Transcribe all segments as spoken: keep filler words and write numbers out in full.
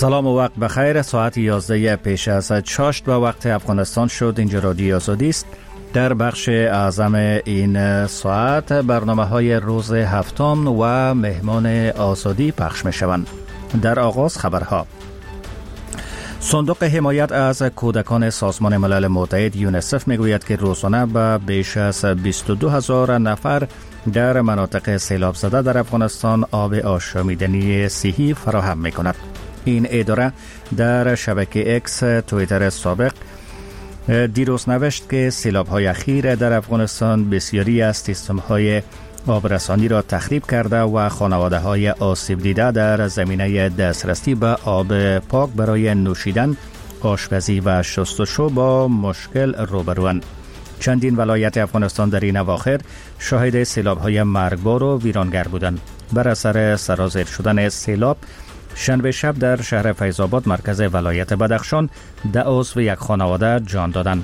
سلام و وقت بخیر. ساعت یازده پیش از چاشت و وقت افغانستان شد. اینجا رادیو آزادی است. در بخش اعظم این ساعت برنامه های روز هفتم و مهمان آزادی پخش می شوند. در آغاز خبرها. صندوق حمایت از کودکان سازمان ملل متحد یونیسف می گوید که روزانه به بیش از بیست و دو هزار نفر در مناطق سیلاب زده در افغانستان آب آشامیدنی صحی فراهم می کند. این اداره در شبکه اکس توییتر سابق دیروز نوشت که سیلاب‌های اخیر در افغانستان بسیاری از سیستم‌های آبرسانی را تخریب کرده و خانواده‌های آسیب دیده در زمینه دسترسی به آب پاک برای نوشیدن، آشپزی و شستشو با مشکل روبروند. چندین ولایت افغانستان در این اواخر شاهد سیلاب‌های مرگبار و ویرانگر بودند. بر اثر سرازیر شدن سیلاب شنبه شب در شهر فیض‌آباد مرکز ولایت بدخشان ده عضو یک خانواده جان دادند.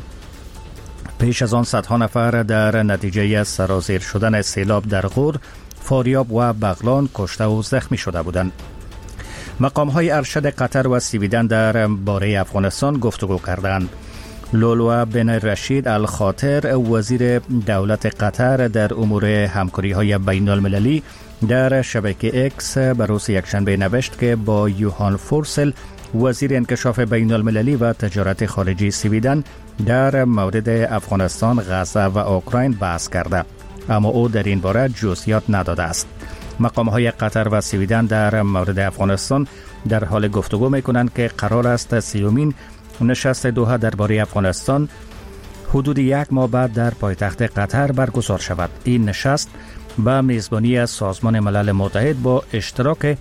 پیش از آن صدها نفر در نتیجه سرازیر شدن سیلاب در غور، فاریاب و بغلان کشته و زخمی شده بودند. مقام‌های ارشد قطر و سویدن در باره افغانستان گفتگو کردند. لولو بن رشید الخاطر وزیر دولت قطر در امور همکاری‌های بین المللی در شبکه اکس به روز یکشنبه نوشت که با یوهان فورسل وزیر انکشاف بین المللی و تجارت خارجی سویدن در مورد افغانستان، غزه و اوکراین بحث کرده، اما او در این باره جزئیات نداده است. مقام‌های قطر و سویدن در مورد افغانستان در حال گفتگو می‌کنند که قرار است سیومین نشست دوحه درباره افغانستان حدود یک ماه بعد در پایتخت قطر برگزار شود. این نشست با میزبانی از سازمان ملل متحد با اشتراک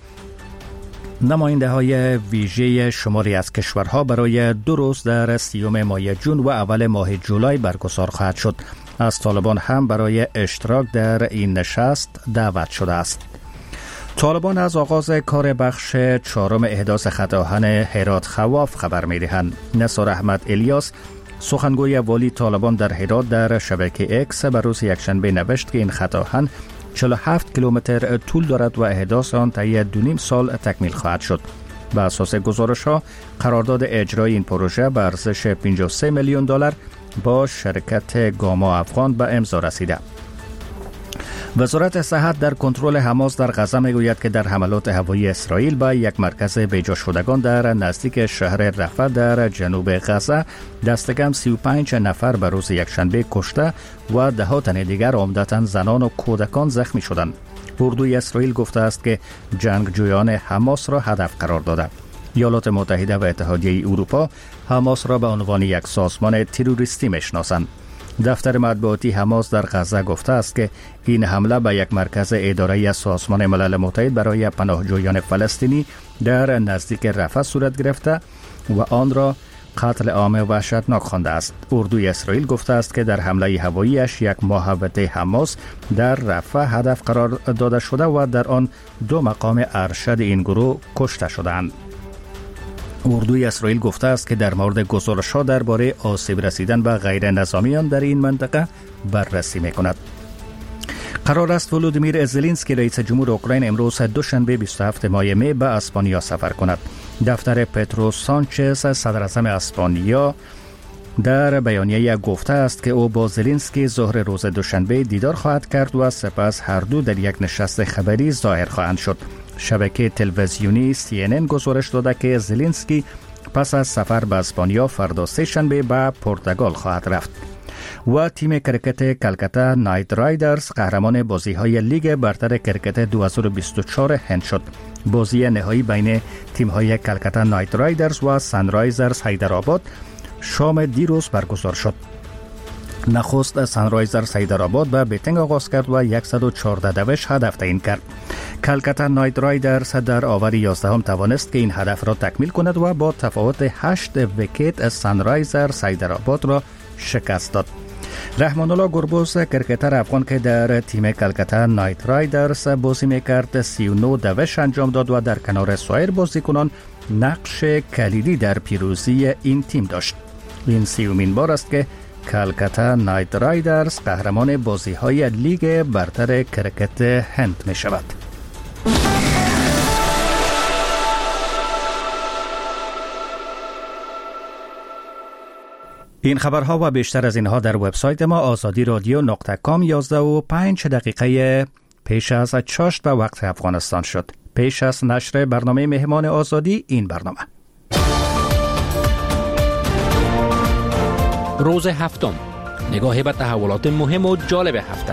نماینده های ویژه شماری از کشورها برای دو روز در سیوم ماه جون و اول ماه جولای برگزار خواهد شد. از طالبان هم برای اشتراک در این نشست دعوت شده است. طالبان از آغاز کار بخش چهارم احداث خط آهن هرات خواف خبر می‌دهند. نثار احمد الیاس سخنگوی والی طالبان در هرات در شبکه اکس بر روز یکشنبه نوشت که این خط آهن چهل و هفت کیلومتر طول دارد و احداث آن طی دو نیم سال تکمیل خواهد شد. بر اساس گزارش‌ها قرارداد اجرای این پروژه به ارزش پنجاه و سه میلیون دلار با شرکت گاما افغان به امضا رسیده. وزارت صحت در کنترل حماس در غزه میگوید که در حملات هوایی اسرائیل به یک مرکز بیجا شدگان در نزدیک شهر رفح در جنوب غزه دست کم سی و پنج نفر به روز یکشنبه کشته و ده ها تن دیگر عمدتاً زنان و کودکان زخمی شدند. اردوی اسرائیل گفته است که جنگجویان حماس را هدف قرار داده. ایالات متحده و اتحادیه اروپا حماس را به عنوان یک سازمان تروریستی میشناسند. دفتر مطبوعاتی حماس در غزه گفته است که این حمله به یک مرکز اداره سازمان ملل متحد برای پناهجویان فلسطینی در نزدیک رفح صورت گرفته و آن را قتل عام وحشتناک خوانده است. اردوی اسرائیل گفته است که در حمله هواییش یک محوطه حماس در رفح هدف قرار داده شده و در آن دو مقام ارشد این گروه کشته شدند. اردوی اسرائیل گفته است که در مورد گزارش‌ها درباره آسیب رسیدن به غیر نظامیان در این منطقه بررسی می‌کند. قرار است ولودیمیر زلنسکی رئیس جمهور اوکراین امروز دوشنبه بیست و هفتم ماه می به اسپانیا سفر کند. دفتر پترو سانچز صدر اعظم اسپانیا در بیانیه گفته است که او با زلنسکی ظهر روز دوشنبه دیدار خواهد کرد و سپس هر دو در یک نشست خبری ظاهر خواهند شد. شبکه تلویزیونی سی ان ان گزارش داده که زلنسکی پس از سفر به اسپانیا فردا سه شنبه به پرتغال خواهد رفت. و تیم کرکت کلکتا نایت رایدرز قهرمان بازی‌های لیگ برتر کرکت دو هزار و بیست و چهار هند شد. بازی نهایی بین تیم‌های کلکتا نایت رایدرز و سانرایزرز حیدرآباد شام دیروز برگزار شد. نخست سانرایزرز حیدرآباد به بیتینگ آغاز کرد و صد و چهارده دوش هدف تعیین کرد. کلکتا نایت رایدرز در آور یازدهم توانست که این هدف را تکمیل کند و با تفاوت هشت ویکت سانرایزرز حیدرآباد را شکست داد. رحمان الله گربوز کرکتر افغان که در تیم کلکتا نایت رایدرز بازی میکرد سی و نه دوش انجام داد و در کنار سایر بازیکنان نقش کلیدی در پیروزی این تیم داشت. این سیومین بار است که کلکتا نایت رایدرز قهرمان بازی‌های لیگ برتر کرکت هند می شود. این خبرها و بیشتر از اینها در وبسایت ما آزادی رادیو نقطه کام یازده و پنج دقیقه پیش از چاشت و وقت افغانستان شد. پیش از نشر برنامه مهمان آزادی این برنامه. روز هفتم، نگاهی به تحولات مهم و جالب هفته.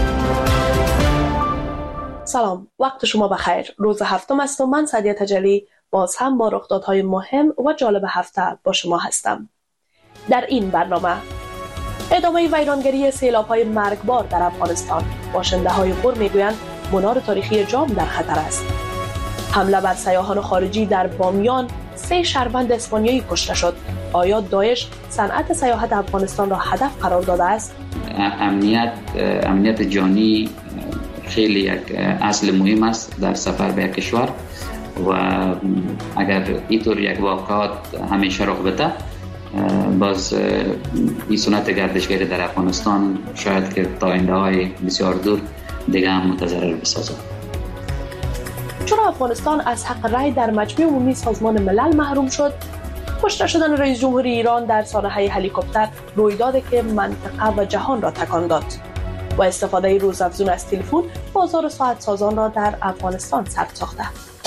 سلام، وقت شما بخیر. روز هفتم است و من سعدیه تجلی باز هم با رخدادهای مهم و جالب هفته با شما هستم. در این برنامه ادامه ویرانگری سیلاب‌های مرگبار در افغانستان، باشنده‌های غور میگویند منار تاریخی جام در خطر است. حمله بر سیاحان خارجی در بامیان، سه شهروند اسپانیایی کشته شد. آیا داعش صنعت سیاحت افغانستان را هدف قرار داده است؟ امنیت امنیت جانی خیلی یک اصل مهم است در سفر به کشور و اگر اینطور یک واقعات همیشه رخ بده، باز این سنت گردشگری در افغانستان شاید که تا آینده‌های بسیار دور دیگه هم متضرر بسازد. چرا افغانستان از حق رای در مجمع عمومی سازمان ملل محروم شد؟ کشته شدن رئیس جمهور ایران در سانحه هلیکوپتر رویدادی که منطقه و جهان را تکان داد و استفاده روزافزون از تلفن بازار ساعت سازان را در افغانستان سرد ساخته.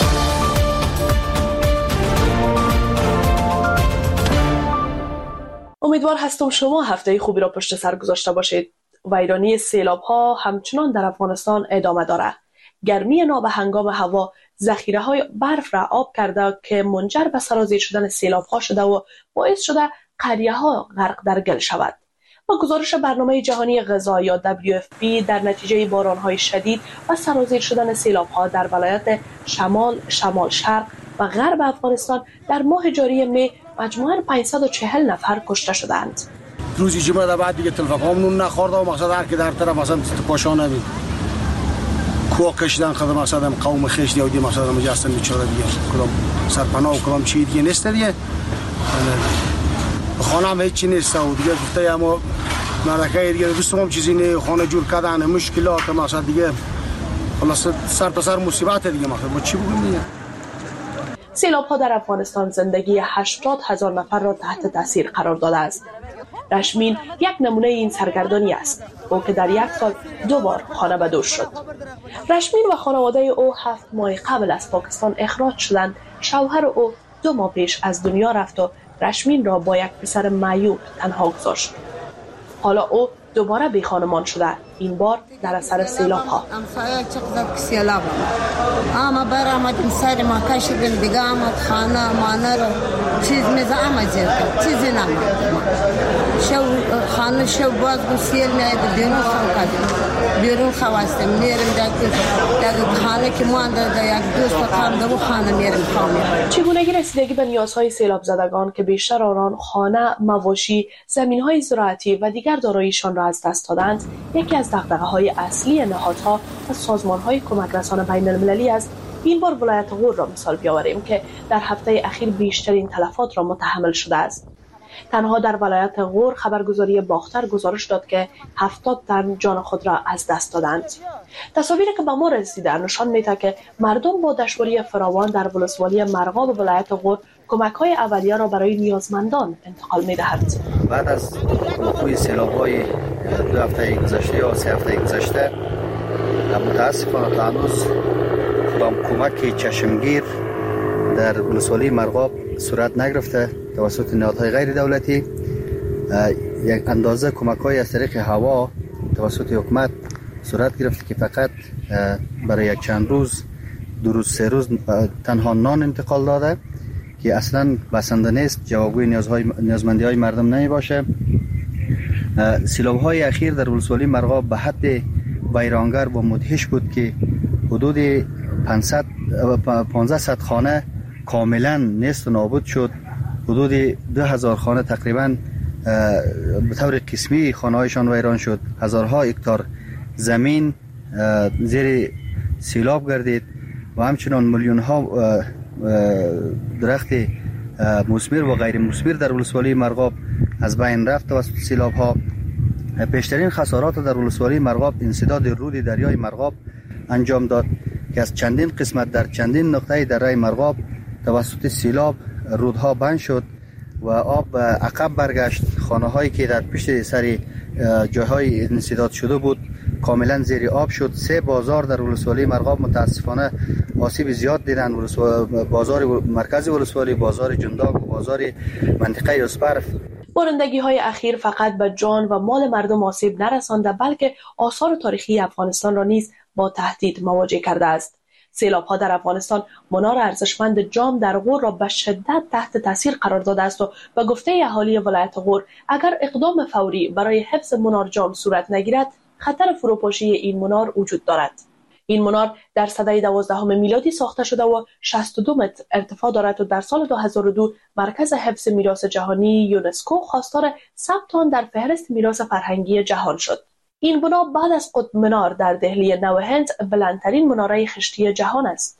امیدوار هستم شما هفته خوبی را پشت سر گذاشته باشید. ویرانی سیلاب‌ها همچنان در افغانستان ادامه دارد. گرمی نابهنگام هوا ذخیره‌های برف را آب کرده که منجر به سرازیر شدن سیلاب‌ها شده و باعث شده قریه‌ها غرق در گل شود. با گزارش برنامه جهانی غذا یا دبلیو اف پی، در نتیجه باران‌های شدید و سرازیر شدن سیلاب‌ها در ولایت شمال، شمال شرق و غرب افغانستان در ماه جاری می مجموعاً پانصد و چهل نفر کشته شدند. روزی جمعه بعد دیگه تلفنمون نخورده و مقصد هر که در طرف مثلا پاشانه بید کوه کشیدن خدمت مثلا قوم خیش دیودی مثلا مجسم بیچاره دیگه کدام سرپناه و کدام چی دیگه نیست دیگه. خانه هم هیچی نیست و دیگه گفته اما ملکه دیگه دوستم هم چیزی نه، خانه جور کردن مشکلات مثلا دیگه خلاص سر تا سر مصیبت دیگه. مثلا ما چی بگیم دیگه؟ سیلاب‌ها در افغانستان زندگی هشتاد هزار نفر را تحت تاثیر قرار داده است. رشمین یک نمونه این سرگردانی است، او که در یک سال دو بار خانه به دور شد. رشمین و خانواده او هفت ماه قبل از پاکستان اخراج شدند. شوهر او دو ماه پیش از دنیا رفت و رشمین را با یک پسر معیوب تنها گذاشت. حالا او دوباره بی خانمان شده، این بار در اثر سیلاب‌ها. اما بر آمدیم سر ما کشیدیم دیگه آمد خانه مانه رو چیز میزه آمد زیر چیزی نمید شو خانه شو باز بسیل میاد بیرون خون کدیم بیرون خواستیم میریم در خانه که مانده در یک دوست خانده و خانه میریم خانه. چگونگی رسیدگی به نیازهای سیلاب زدگان که بیشتر آنان خانه، مواشی، زمین‌های زراعتی و دیگر داراییشان را از دست دادند، یکی از دغدغه‌های اصلی نهادها و سازمان‌های کمک رسان بین‌المللی است. این بار ولایت غور را مثال بیاوریم که در هفته اخیر بیشترین تلفات را متحمل شده است. تنها در ولایت غور خبرگزاری باختر گزارش داد که هفتاد تن جان خود را از دست دادند. تصاویری که به ما رسیده نشان می‌دهد که مردم با دشواری فراوان در ولسوالی مرغاب ولایت غور کمک‌های اولیه را برای نیازمندان انتقال می‌دهند. بعد از وقوع سیلاب‌های دو هفته گذشته یا سه هفته گذشته، متاسفانه تا هنوز کدام کمک چشمگیر در ولسوالی مرغاب صورت نگرفته توسط نهادهای غیر دولتی. یک اندازه کمک‌های از طریق هوا توسط حکومت صورت گرفته که فقط برای یک چند روز، دو روز، سه روز تنها نان انتقال داده که اصلا بسنده نیست، جوابگوی نیازهای نیازمندی‌های مردم نمی باشه. سیلاب‌های اخیر در ولسوالی مرغاب به حد ویرانگر و مدهش بود که حدود پانصد خانه کاملا نیست و نابود شد. حدود دو هزار خانه تقریبا به طور قسمی خانه‌هایشان ویران شد. هزارها هکتار زمین زیر سیلاب گردید و همچنان میلیون ها درخت مثمر و غیر مثمر در ولسوالی مرغاب از بین رفت توسط سیلاب ها. بیشترین خسارات در ولسوالی مرغاب انسداد رود دریای مرغاب انجام داد که از چندین قسمت در چندین نقطه دریای مرغاب توسط سیلاب رودها بند شد و آب عقب برگشت. خانه هایی که در پشت سر جاهای انسداد شده بود کاملا زیر آب شد. سه بازار در ولسوالی مرغاب متاسفانه آسیب زیاد دیدن. بازار مرکزی ولسوالی، بازار جنداق و بازار منطقه اسپرف. بارندگی های اخیر فقط به جان و مال مردم آسیب نرسانده بلکه آثار تاریخی افغانستان را نیز با تهدید مواجه کرده است. سیلاب‌ها در افغانستان منار ارزشمند جام در غور را به شدت تحت تاثیر قرار داده است و به گفته اهالی ولایت غور اگر اقدام فوری برای حفظ منار جام صورت نگیرد خطر فروپاشی این منار وجود دارد. این منار در سده دوازدهم میلادی ساخته شده و شصت و دو متر ارتفاع دارد و در سال دو هزار و دو مرکز حفظ میراث جهانی یونسکو خواستار ثبت آن در فهرست میراث فرهنگی جهان شد. این بنا بعد از قطب منار در دهلی نو هند بلندترین مناره خشتی جهان است.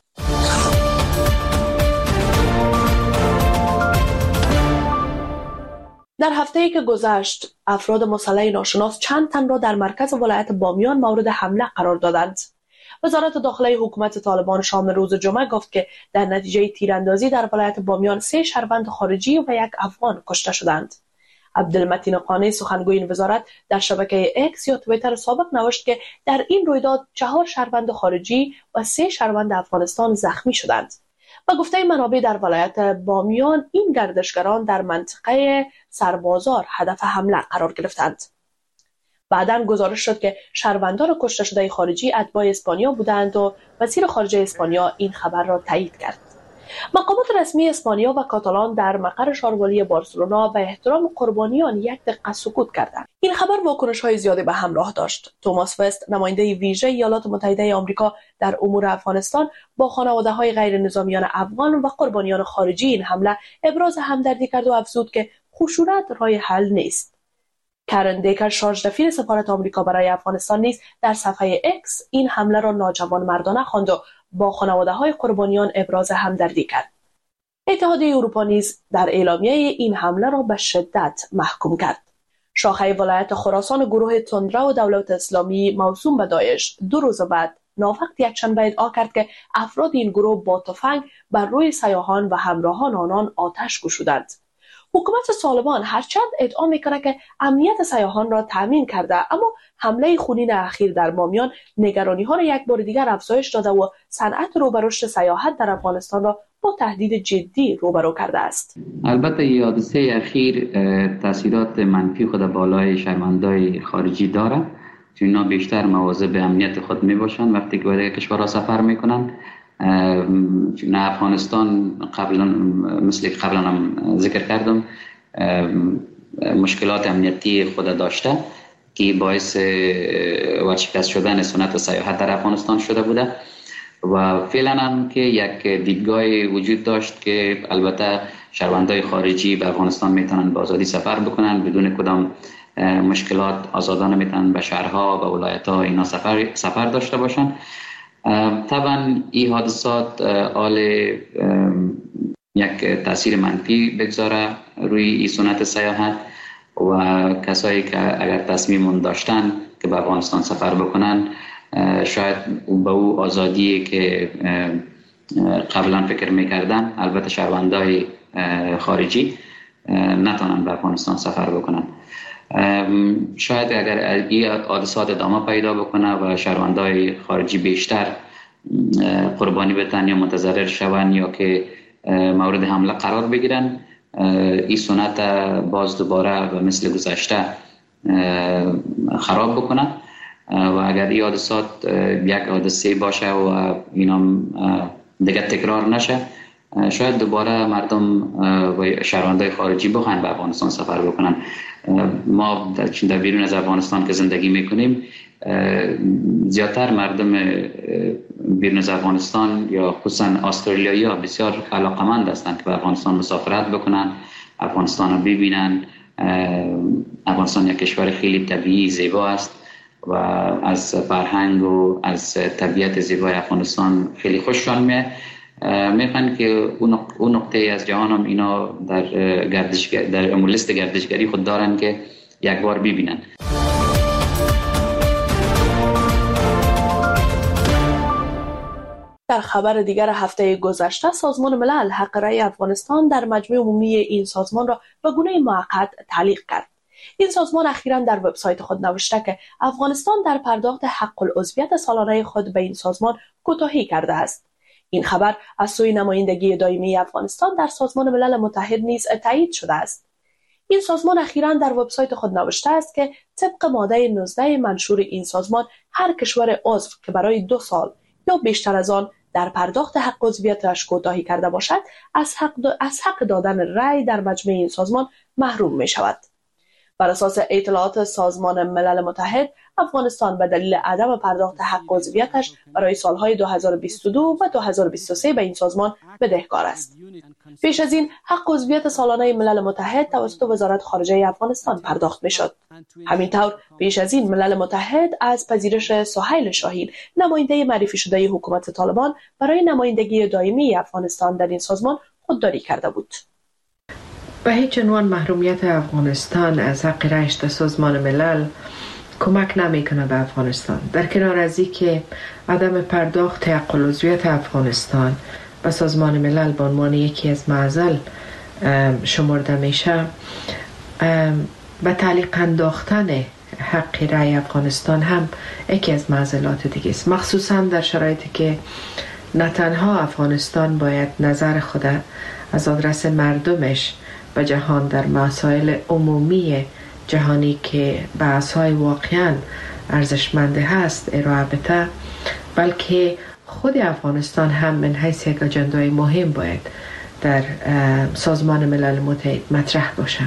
در هفته‌ای که گذشت افراد مسلح ناشناس چند تن را در مرکز ولایت بامیان مورد حمله قرار دادند. وزارت داخلی حکومت طالبان شام روز جمعه گفت که در نتیجه تیراندازی در ولایت بامیان سه شهروند خارجی و یک افغان کشته شدند. عبدالمتین قانی سخنگوی این وزارت در شبکه اکس یا توییتر سابق نوشت که در این رویداد چهار شهروند خارجی و سه شهروند افغانستان زخمی شدند. با گفته منابع در ولایت بامیان این گردشگران در منطقه سربازار هدف حمله قرار گرفتند. بعداً گزارش شد که شهروندان کشته شده خارجی اتباع اسپانیا بودند و وزیر خارجه اسپانیا این خبر را تایید کرد. مقامات رسمی اسپانیا و کاتالان در مقر شاروالی بارسلونا به احترام قربانیان یک دقیقه سکوت کردند. این خبر واکنش‌های زیادی به همراه داشت. توماس وست نماینده ویژه ایالات متحده آمریکا در امور افغانستان با خانواده‌های غیر نظامیان افغان و قربانیان خارجی این حمله ابراز همدردی کرد و افزود که خشونت راه حل نیست. کرن دیکر شارژ دفیر سفارت آمریکا برای افغانستان نیز در صفحه اکس این حمله را ناجوانمردانه خواند و با خانواده‌های قربانیان ابراز همدردی کرد. اتحادیه اروپا نیز در اعلامیه این حمله را به شدت محکوم کرد. شاخه ولایت خراسان گروه تندرا و دولت اسلامی موسوم به داعش دو روز بعد ناوقت یکشنبه ادعا کرد که افراد این گروه با تفنگ بر روی سیاحان و همراهان آنان آتش گشودند. حکومت طالبان هرچند ادعا می‌کند که امنیت سیاحان را تامین کرده، اما حمله خونین اخیر در بامیان نگرانی‌ها را یک بار دیگر افزایش داده و صنعت رو به رشد سیاحت در افغانستان را با تهدید جدی روبرو کرده است. البته این حادثه اخیر تاثیرات منفی خود بالای شهروندان خارجی داره، چون اینا بیشتر مواظب امنیت خود میباشند وقتی که به کشورها سفر میکنن. چون افغانستان قبلا مثل که قبلا هم ذکر کردم مشکلات امنیتی خود داشته که باعث ورشکست شدن سنت سیاحت در افغانستان شده بوده و فعلا هم که یک دیدگاه وجود داشت که البته شهروندان خارجی به افغانستان میتونن به آزادی سفر بکنن بدون کدام مشکلات، آزادانه میتونن به شهرها و ولایت‌ها اینا سفر سفر داشته باشن. طبعا این حادثات آل یک تاثیر منفی بگذاره روی این سنت سیاحت و کسایی که اگر تصمیم داشتن که به افغانستان سفر بکنن شاید به او آزادی که قبلا فکر میکردن، البته شهروندای خارجی نتونن به افغانستان سفر بکنن. شاید اگر این حادثات ادامه پیدا بکنه و شهروندای خارجی بیشتر قربانی بتن یا متضرر شون یا که مورد حمله قرار بگیرن، این سنت باز دوباره و مثل گذشته خراب بکنه و اگر این حادثات یک حادثه باشه و اینا دیگه تکرار نشه، شاید دوباره مردم و شهروندان خارجی بخواهند به افغانستان سفر بکنن. ما در بیرون از افغانستان که زندگی میکنیم زیادتر مردم بیرون از افغانستان یا خصوصا استرالیایی ها بسیار علاقمند هستند که به افغانستان مسافرت بکنن، افغانستان رو ببینن. افغانستان یک کشور خیلی طبیعی زیبا است و از فرهنگ و از طبیعت زیبای افغانستان خیلی خوششان میاد. میخوان که اون نقطه از جهان هم اینا در گردشگر در لیست گردشگری خود دارن که یک بار ببینن. در در خبر دیگر هفته گذشته سازمان ملل حق رأی افغانستان در مجمع عمومی این سازمان را به گونه موقت تعلیق کرد. این سازمان اخیراً در وبسایت خود نوشته که افغانستان در پرداخت حق العضویت سالانه خود به این سازمان کوتاهی کرده است. این خبر از سوی نمایندگی دائمی افغانستان در سازمان ملل متحد نیز تایید شده است. این سازمان اخیراً در وبسایت خود نوشته است که طبق ماده نوزده منشور این سازمان هر کشور عضو که برای دو سال یا بیشتر از آن در پرداخت حق عضویتش کوتاهی کرده باشد از حق, از حق دادن رأی در مجمع این سازمان محروم می شود. بر اساس اطلاعات سازمان ملل متحد، افغانستان به دلیل عدم پرداخت حق عضویتش برای سالهای دو هزار و بیست و دو و دو هزار و بیست و سه به این سازمان بدهکار است. پیش از این حق عضویت سالانه ملل متحد توسط وزارت خارجه افغانستان پرداخت می‌شد. همینطور پیش از این ملل متحد از پذیرش سهیل شاهین، نماینده معرفی شده حکومت طالبان برای نمایندگی دائمی افغانستان در این سازمان خودداری کرده بود. به هیچ عنوان محرومیت افغانستان از حق رأیش در سازمان ملل کمک نمیکنه به افغانستان. در کنار از اینکه عدم پرداخت حق العضویت افغانستان به سازمان ملل به عنوان یکی از معضل شمرده میشه، به تعلیق انداختن حق رأی افغانستان هم یکی از معضلات دیگه است، مخصوصا در شرایطی که نه تنها افغانستان باید نظر خود از آدرس مردمش به جهان در مسائل عمومی جهانی که بحث‌های واقعاً ارزشمند هست ارائه بده، بلکه خود افغانستان هم من حیث یک اجندای مهم باید در سازمان ملل متحد مطرح باشه.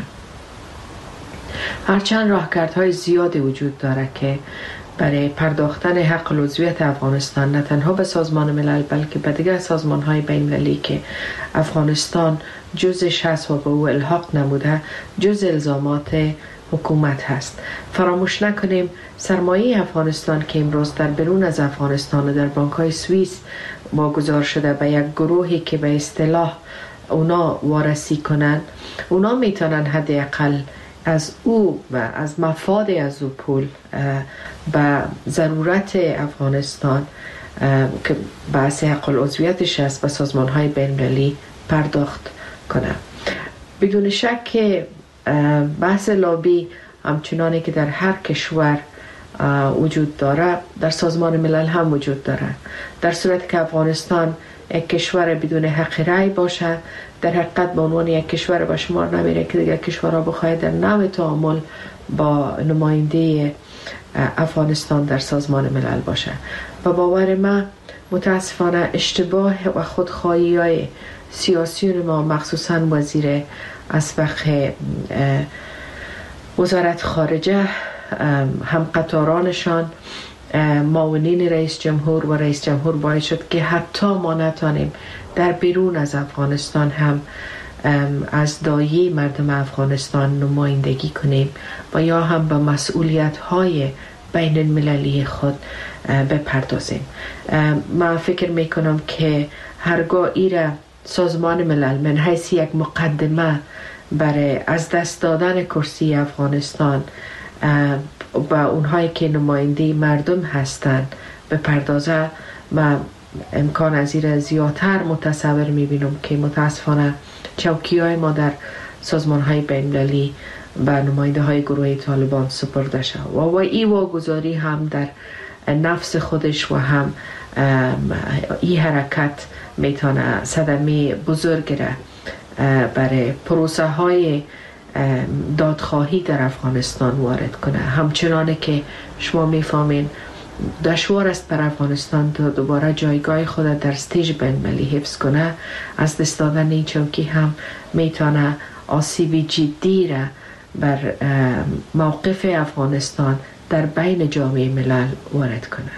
هرچند راهکردهای زیادی وجود داره که برای پرداختن حق العضویت افغانستان نه تنها به سازمان ملل بلکه به دیگر سازمان‌های بین‌المللی که افغانستان جزش هست و به او الحاق نموده جز الزامات حکومت هست. فراموش نکنیم سرمایه افغانستان که امروز در بیرون از افغانستان و در بانک‌های سوئیس واگذار شده به یک گروهی که به اصطلاح اونا وارسی کنن، اونا میتونن حداقل از او و از مفاد از او پول به ضرورت افغانستان که بحث حق العضویتش است به سازمان‌های بین‌المللی پرداخت کنه. بدون شک که بحث لابی همچنانی که در هر کشور وجود داره در سازمان ملل هم وجود داره. در صورت که افغانستان یک کشور بدون حق رأی باشه، در حقیقت به عنوان یک کشور به شمار نمیره که دیگر کشورها بخواهد در نوع تعامل با نماینده افغانستان در سازمان ملل باشه. و باور من متاسفانه اشتباه و خودخواهی های سیاسیون ما مخصوصا وزیر اسبق وزارت خارجه هم قطارانشان معاونین رئیس جمهور و رئیس جمهور باعث شد که حتی ما نتانیم در بیرون از افغانستان هم از دایه مردم افغانستان نمایندگی کنیم و یا هم به مسئولیت های بین المللی خود بپردازیم. من فکر میکنم که هرگاه ایره سازمان ملل من حیث یک مقدمه برای از دست دادن کرسی افغانستان و اونهایی که نماینده مردم هستند بپردازه، من امکان از این زیادتر متصور میبینم که متاسفانه چوکی های ما در سازمان های بین‌المللی به نماینده های گروه طالبان سپرده شد و و ای واگذاری هم در نفس خودش و هم این حرکت میتونه صدمه بزرگ را برای پروسه های دادخواهی در افغانستان وارد کنه. همچنانه که شما میفهمین دشوار است بر افغانستان دوباره جایگاه خود در استیج بین‌المللی حفظ کنه، از دست دادن این چوکی هم میتونه آسیب جدی را بر موقف افغانستان در بین جامعه ملل وارد کنه.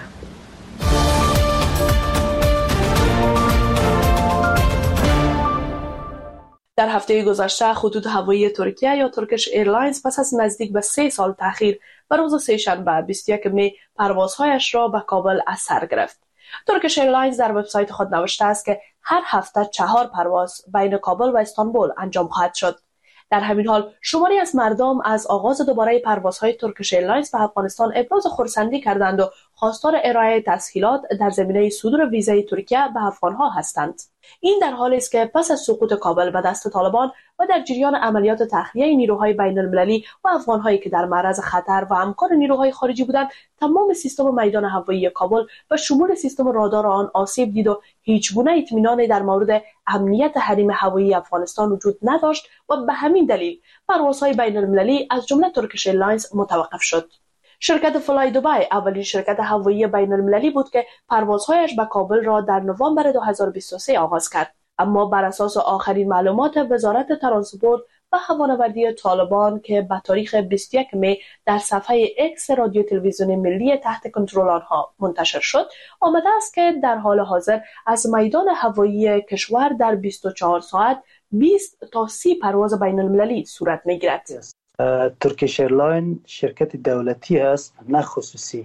در هفته گذشته خطوط هوایی ترکیه یا ترکش ایرلاینز پس از نزدیک به سه سال تأخیر به روز سه‌شنبه بیست و یکم می پروازهایش را به کابل از سر گرفت. ترکش ایرلاینز در وبسایت خود نوشته است که هر هفته چهار پرواز بین کابل و استانبول انجام خواهد شد. در همین حال شماری از مردم از آغاز دوباره پروازهای ترکش ایرلاینز به افغانستان ابراز خرسندی کردند و خواستار ارائه تسهیلات در زمینه صدور ویزای ترکیه به افغانها هستند. این در حالی است که پس از سقوط کابل به دست طالبان و در جریان عملیات تخلیه نیروهای بین المللی و افغانهایی که در معرض خطر و همکار نیروهای خارجی بودند، تمام سیستم میدان هوایی کابل و شمول سیستم رادار آن آسیب دید و هیچ گونه اطمینانی در مورد امنیت حریم هوایی افغانستان وجود نداشت و به همین دلیل پروازهای بین المللی از جمله ترکیش ایرلاینز متوقف شد. شرکت فلای دبی اولین شرکت هوایی بین المللی بود که پروازهایش به کابل را در نوامبر دو هزار و بیست و سه آغاز کرد، اما بر اساس آخرین معلومات وزارت ترانسپورت و هوانوردی طالبان که به تاریخ بیست و یکم می در صفحه اکس رادیو تلویزیون ملی تحت کنترل آنها منتشر شد، آمده است که در حال حاضر از میدان هوایی کشور در بیست و چهار ساعت بیست تا سی پرواز بین المللی صورت می‌گیرد. ترکیش ایرلاین شرکت دولتی است نه خصوصی.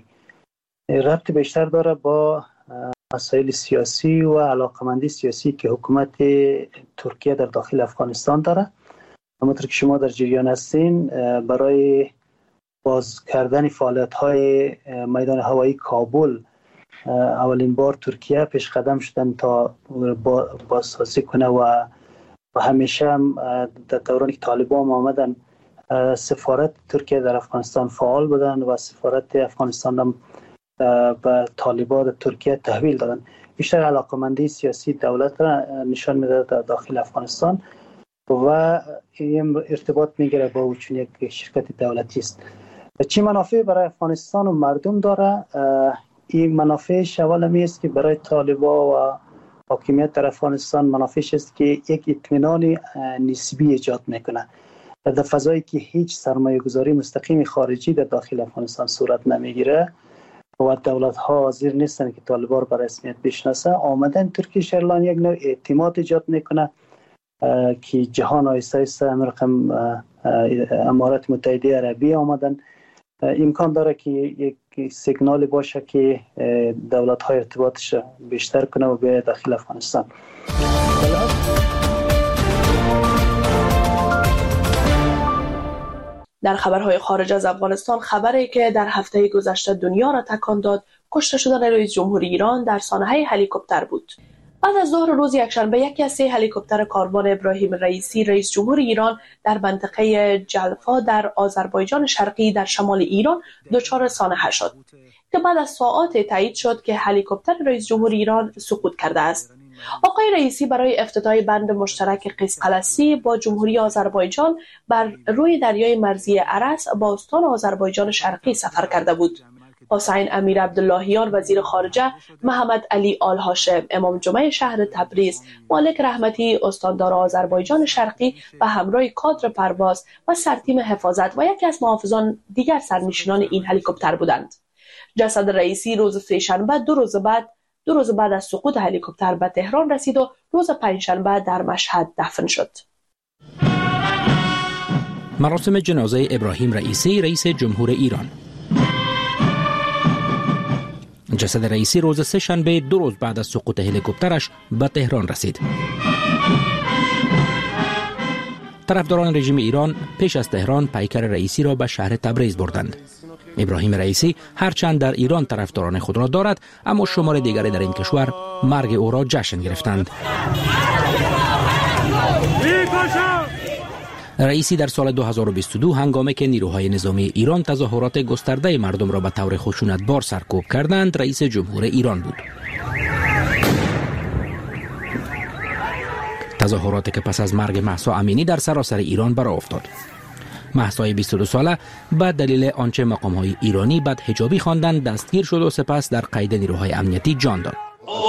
ربط بیشتر داره با مسائل سیاسی و علاقمندی سیاسی که حکومت ترکیه در داخل افغانستان داره. همونطور که شما در جریان هستین، برای باز کردن فعالیت های میدان هوایی کابل اولین بار ترکیه پیش قدم شدن تا بازسازی کنه و و همیشه هم در دورانی که طالبان آمدن سفارت ترکیه در افغانستان فعال بودن و سفارت افغانستان هم به طالبان ترکیه تحویل دادن. بیشتر علاقمندی سیاسی دولت را نشان میده در داخل افغانستان و این ارتباط میگیره با چون یک شرکت دولتی است. چی منافع برای افغانستان و مردم داره؟ این منافعش اول می است که برای طالبان و حاکمیت در افغانستان منافعش است که یک اطمینان نسبی ایجاد میکنه در فضایی که هیچ سرمایه گذاری مستقیم خارجی در داخل افغانستان صورت نمیگیره و دولت ها حاضر نیستن که طالبان را به رسمیت بشناسه. آمدن ترکیش ایرلاین یک نوع اعتماد ایجاد میکنه که جهان آیسته آیسته رقم امارات متحده عربی آمدن. امکان داره که یک سیگنال باشه که دولت های ارتباطش بیشتر کنه و به داخل افغانستان. در خبرهای خارج از افغانستان، خبری که در هفته گذشته دنیا را تکان داد کشته شدن رئیس جمهوری ایران در سانحه هلیکوپتر بود. بعد از ظهر روز یکشنبه یکی از سه هلیکوپتر کاروان ابراهیم رئیسی رئیس جمهور ایران در منطقه جلفا در آذربایجان شرقی در شمال ایران دچار سانحه شد که بعد از ساعات تایید شد که هلیکوپتر رئیس جمهور ایران سقوط کرده است. آقای رئیسی برای افتتاح بند مشترک قزقلسی با جمهوری آذربایجان بر روی دریای مرزی ارس با استان آذربایجان شرقی سفر کرده بود. حسین امیر عبداللهیان وزیر خارجه، محمد علی آل هاشم امام جمعه شهر تبریز، مالک رحمتی استاندار آذربایجان شرقی و همراه کادر پرواز و سرتیم حفاظت و یکی از محافظان دیگر سرنشینان این هلیکوپتر بودند. جسد رئیسی روز سه‌شنبه دو روز بعد دو روز بعد از سقوط هلیکوپتر به تهران رسید و روز پنجشنبه در مشهد دفن شد. مراسم جنازه ابراهیم رئیسی رئیس جمهور ایران. جسد رئیسی روز سه شنبه دو روز بعد از سقوط هلیکوپترش به تهران رسید. طرفداران رژیم ایران پیش از تهران پیکر رئیسی را به شهر تبریز بردند. ابراهیم رئیسی هرچند در ایران طرفداران خود را دارد، اما شمار دیگری در این کشور مرگ او را جشن گرفتند. رئیسی در سال دو هزار و بیست و دو هنگامی که نیروهای نظامی ایران تظاهرات گسترده مردم را به طور خشونتبار سرکوب کردند، رئیس جمهور ایران بود. تظاهراتی که پس از مرگ مهسا امینی در سراسر ایران برآ افتاد. مهسا بیست و دو ساله به دلیل آنچه مقام‌های ایرانی بدحجابی خواندند دستگیر شد و سپس در قید نیروهای امنیتی جان داد.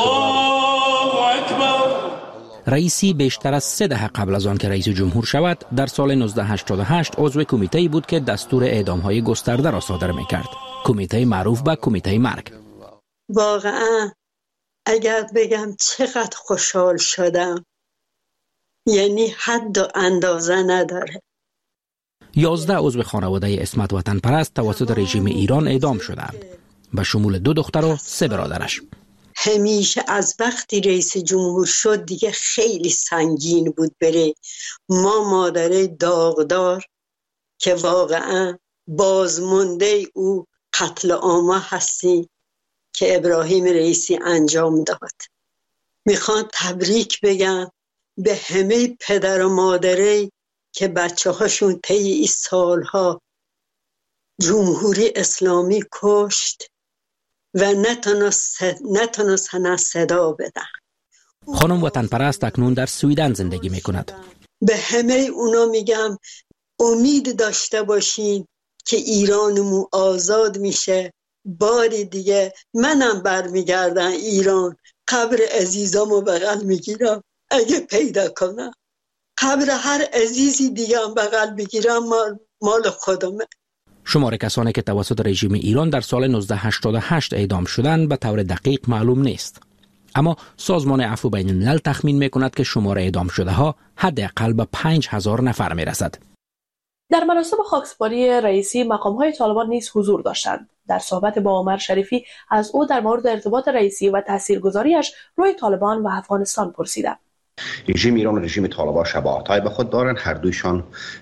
رئیسی بیشتر از سه دهه قبل از آن که رئیس جمهور شود در سال نوزده هشتاد و هشت عضو کمیته‌ای بود که دستور اعدام‌های گسترده را صادر می‌کرد. کمیته معروف به کمیته مرگ. واقعا اگر بگم چقدر خوشحال شدم، یعنی حد و اندازه نداره. یازده عضو خانواده عصمت وطن پرست توسط رژیم ایران اعدام شدند، به شمول دو دختر و سه برادرش. همیشه از وقتی رئیس جمهور شد دیگه خیلی سنگین بود بره. ما مادره داغدار که واقعا بازمانده او قتل عام هستیم، که ابراهیم رئیسی انجام داد. میخوام تبریک بگم به همه پدر و مادری که بچه هاشون طی این سالها جمهوری اسلامی کشت و نتونستن صدا بدن. خانم وطن پرست اکنون در سویدن زندگی میکند. به همه اونا میگم امید داشته باشین که ایرانمون آزاد میشه. باری دیگه منم برمیگردم ایران، قبر عزیزامو بغل میگیرم اگه پیدا کنم. قبر هر عزیزی دیگه هم بغل میگیرم، مال, مال خودمه. شمار کسانی که توسط رژیم ایران در سال نوزده هشتاد و هشت اعدام شدند به طور دقیق معلوم نیست. اما سازمان عفو بین الملل تخمین میکند که شمار اعدام شده ها حداقل به پنج هزار نفر میرسد. در مراسم خاکسپاری رئیسی مقام‌های طالبان نیز حضور داشتند. در صحبت با عمر شریفی از او در مورد ارتباط رئیسی و تاثیرگذاریش روی طالبان و افغانستان پرسیدم. رژیم ایران و رژیم طالبان شباهت‌های به خود دارند. هر دویشان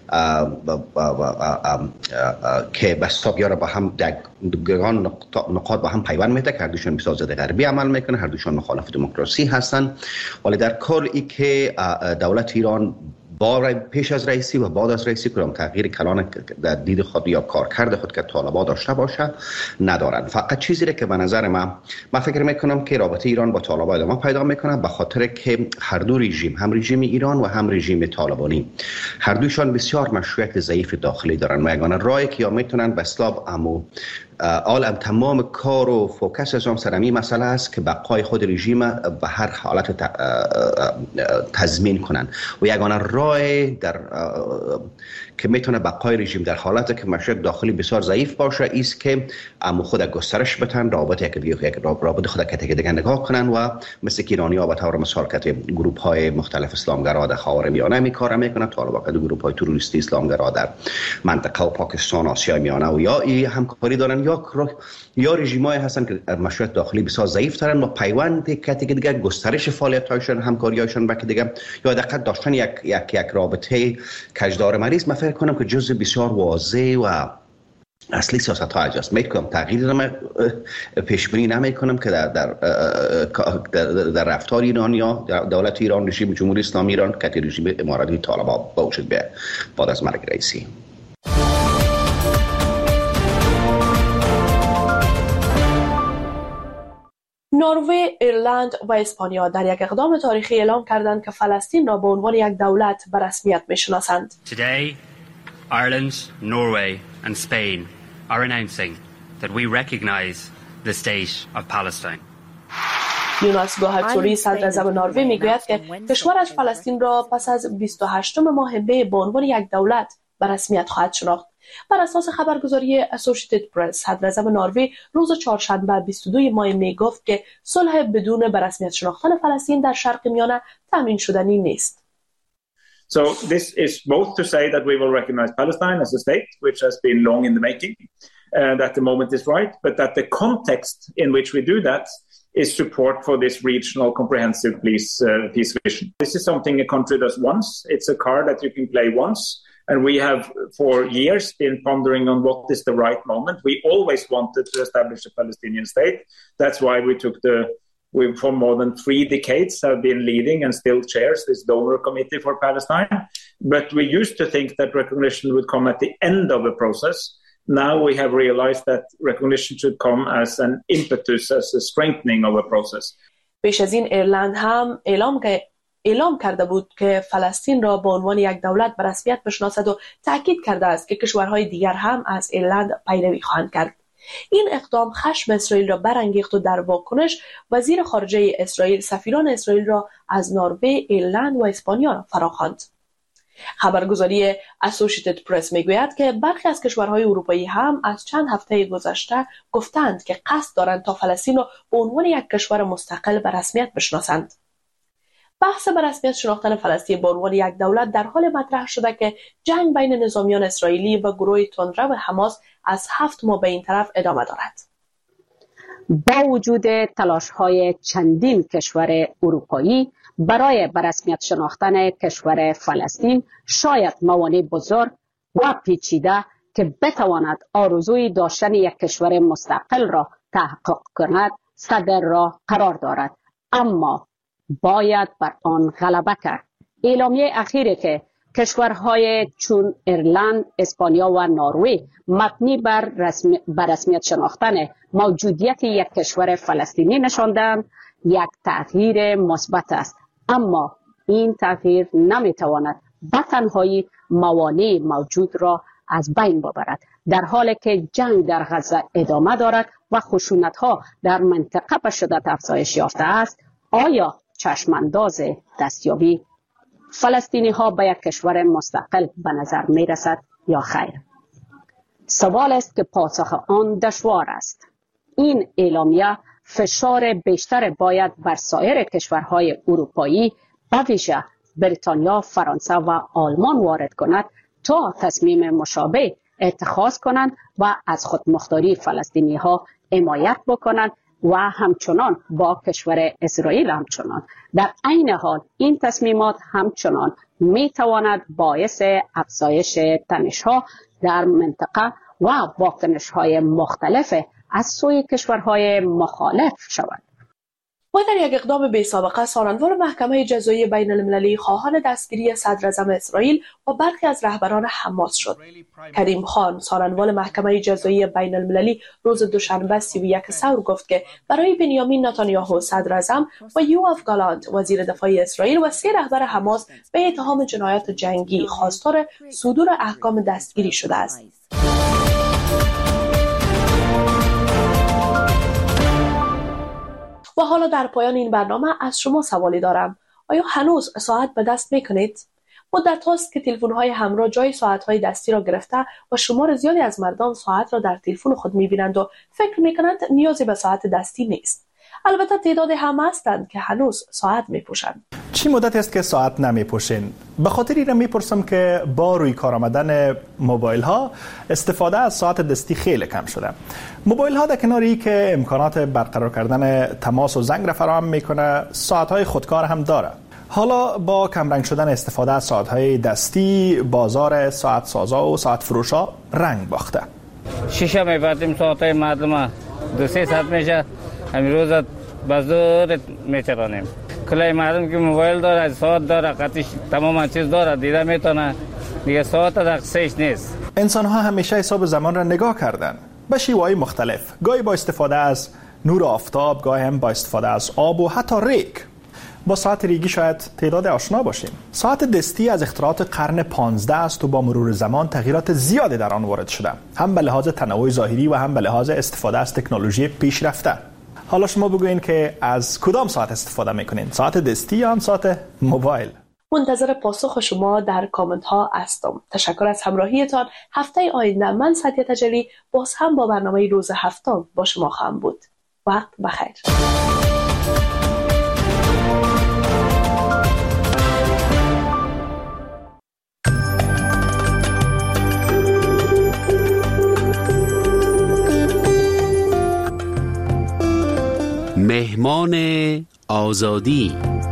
که بسیار یارا با هم در نقاط با هم پیوند میده که هر دویشان بسیار ضد غربی عمل میکنه، هر دویشان مخالف دموکراسی هستند. ولی در کل ای که دولت ایران با پیش از رئیسی و بعد از رئیسی کدام تغییر کلان در دید خود یا کارکرد خود که طالبان داشته باشه ندارن. فقط چیزی که به نظر من من فکر میکنم که رابطه ایران با طالبان ادامه پیدا میکنه، به خاطر که هر دو رژیم، هم رژیم ایران و هم رژیم طالبانی، هر دوشان بسیار مشروعیت ضعیف داخلی دارن و یگانه راهی که یا میتونن به اصطلاح امو عالم تمام کار و فوکس از هم سرمی مسئله است که بقای خود رژیم به هر حالت تضمین کنن و یگانه راه در که میتونه بقای رژیم در حالتی که مشروعیت داخلی بسیار ضعیف باشه است که امو خود گسترش بدن، رابطه که دیگه رابطه خود که دیگه نگاه کنن و مثل که ایرانی‌ها به طور مثال که گروه‌های مختلف اسلامگرا در خاورمیانه میکارن میکنن، طالبان که گروه‌های تروریستی اسلامگرا در منطقه و پاکستان، آسیای میانه و یا ای همکاری دارن یا یا رژیم‌های هستن که مشروعیت داخلی بسیار ضعیف دارن و پیوند که دیگه گسترش فعالیت‌هایشون، همکاری‌هاشون با که دیگه یا دقیق داشتن یک یک یک رابطه کجدار مریض. من فکر کنم که جزء بسیار واضح و اصلی سیاست ها اجاست. میکنم تغییر نمی پیش بینی نمی کنم که در در در, در رفتار ایران یا دولت ایران، رژیم جمهوری اسلامی ایران که رژیم اماراتی طالبان باشد به بعد از مرگ رئیسی. نروژ، ایرلند و اسپانیا در یک اقدام تاریخی اعلام کردند که فلسطین را به عنوان یک دولت به رسمیت میشناسند. Today, Ireland, Norway and Spain are announcing that we recognize the state of Palestine. یوناس گوهرچوری صدراعظم نروژ میگوید که کشورش فلسطین را پس از بیست و هشتم ماه می به عنوان یک دولت به رسمیت خواهد شناخت. بر اساس خبرگزاری اسوسییتد پرس، صدراعظم نروژ روز چهارشنبه بیست و دو ماه می گفت که صلح بدون به رسمیت شناختن فلسطین در شرق میانه تامین شدنی نیست. So this is both to say that we will recognize Palestine as a state, which has been long in the making, uh, that the moment is right, but that the context in which we do that is support for this regional comprehensive peace, uh, peace vision. This is something a country does once. It's a card that you can play once. And we have for years been pondering on what is the right moment. We always wanted to establish a Palestinian state. That's why we took the, we for more than three decades have been leading and still chairs this donor committee for Palestine. But we used to think that recognition would come at the end of the process. Now we have realized that recognition should come as an impetus, as a strengthening of a process. پیش از این ایرلند هم اعلام که اعلام کرده بود که فلسطین را به عنوان یک دولت به رسمیت بشناسد و تاکید کرده است که کشورهای دیگر هم از ایرلند پیروی خواهند کرد. این اقدام خشم اسرائیل را برانگیخت و در واکنش وزیر خارجه اسرائیل سفیران اسرائیل را از نروژ، ایرلند و اسپانیا فراخواند. خبرگزاری اسوسییتد پرس میگوید که برخی از کشورهای اروپایی هم از چند هفته گذشته گفتند که قصد دارند تا فلسطین را به عنوان یک کشور مستقل به رسمیت بشناسند. بحث به رسمیت شناختن فلسطین به عنوان یک دولت در حال مطرح شده که جنگ بین نظامیان اسرائیلی و گروه تندرو حماس از هفت ماه به این طرف ادامه دارد. با وجود تلاش‌های چندین کشور اروپایی برای به رسمیت شناختن کشور فلسطین، شاید موانع بزرگ و پیچیده که بتواند آرزوی داشتن یک کشور مستقل را تحقق کند صدر را قرار دارد، اما باید بر آن غلبه کرد. اعلامیه اخیری که کشورهای چون ایرلند، اسپانیا و نروژ مبنی بر, رسم... بر رسمیت شناختن موجودیت یک کشور فلسطینی نشاندند یک تغییر مثبت است، اما این تغییر نمیتواند به تنهایی موانع موجود را از بین ببرد، در حالی که جنگ در غزه ادامه دارد و خشونت‌ها در منطقه به شدت افزایش یافته است. آیا چشمانداز دستیابی فلسطینی ها به یک کشور مستقل به نظر می رسد یا خیر؟ سوال است که پاسخ آن دشوار است. این اعلامیه فشار بیشتر باید بر سایر کشورهای اروپایی به ویژه بریتانیا، فرانسه و آلمان وارد کند تا تصمیم مشابه اتخاذ کنند و از خودمختاری فلسطینی ها حمایت بکنند و همچنان با کشور اسرائیل همچنان. در عین حال این تصمیمات همچنان می تواند باعث افزایش تنش‌ها در منطقه و واکنش‌های مختلف از سوی کشورهای مخالف شود. و در یک اقدام بی سابقه ساننوار محکمه جزایی بین المللی خواهان دستگیری صدر اعظم اسرائیل و برخی از رهبران حماس شد. کریم خان، ساننوار محکمه جزایی بین المللی، روز دوشنبه سی و یک ثور گفت که برای بنیامین نتانیاهو صدر اعظم و یوآف گالانت وزیر دفاع اسرائیل و سه رهبر حماس به اتهام جنایات جنگی خواستار صدور احکام دستگیری شده است. و حالا در پایان این برنامه از شما سوالی دارم. آیا هنوز ساعت به دست میکنید؟ مدت هاست که تلفن‌های همراه جای ساعت‌های دستی را گرفته و شمار زیادی از مردم ساعت را در تلفن خود می‌بینند و فکر می‌کنند نیازی به ساعت دستی نیست. البته تعداد هم هستند که هنوز ساعت می‌پوشند. چی مدت است که ساعت نمی‌پوشین؟ به خاطر این می‌پرسم که با روی کار آمدن موبایل ها استفاده از ساعت دستی خیلی کم شده. موبایل ها در کنار این که امکانات برقرار کردن تماس و زنگ را فراهم میکنه، ساعت های خودکار هم داره. حالا با کمرنگ شدن استفاده از ساعت های دستی، بازار ساعت سازا و ساعت فروشا رنگ باخته. شیشه می‌بردیم ساعت های مردم دو سه ساعت میشه، همین روز بازار میچرانیم. کلای مردم که موبایل داره، ساعت داره، قطعش تمام چیز داره، دیده میتونه، دیگه ساعت در سهش نیست. انسان ها همیشه حساب زمان را نگاه کردن به شیوه‌های مختلف، گاهی با استفاده از نور آفتاب، گاهی هم با استفاده از آب و حتی ریگ. با ساعت ریگی شاید تعداد آشنا باشیم. ساعت دستی از اختراعات قرن پانزده است و با مرور زمان تغییرات زیادی در آن وارد شده، هم به لحاظ تنوع ظاهری و هم به لحاظ استفاده از تکنولوژی پیشرفته. حالا شما بگوین که از کدام ساعت استفاده میکنین؟ ساعت دستی یا هم ساعت موبایل؟ منتظر پاسخ شما در کامنت ها هستم. تشکر از همراهیتان. هفته آینده من سعدیه تجلی باز هم با برنامه روز هفتم با شما خواهم بود. وقت بخیر. مهمان آزادی.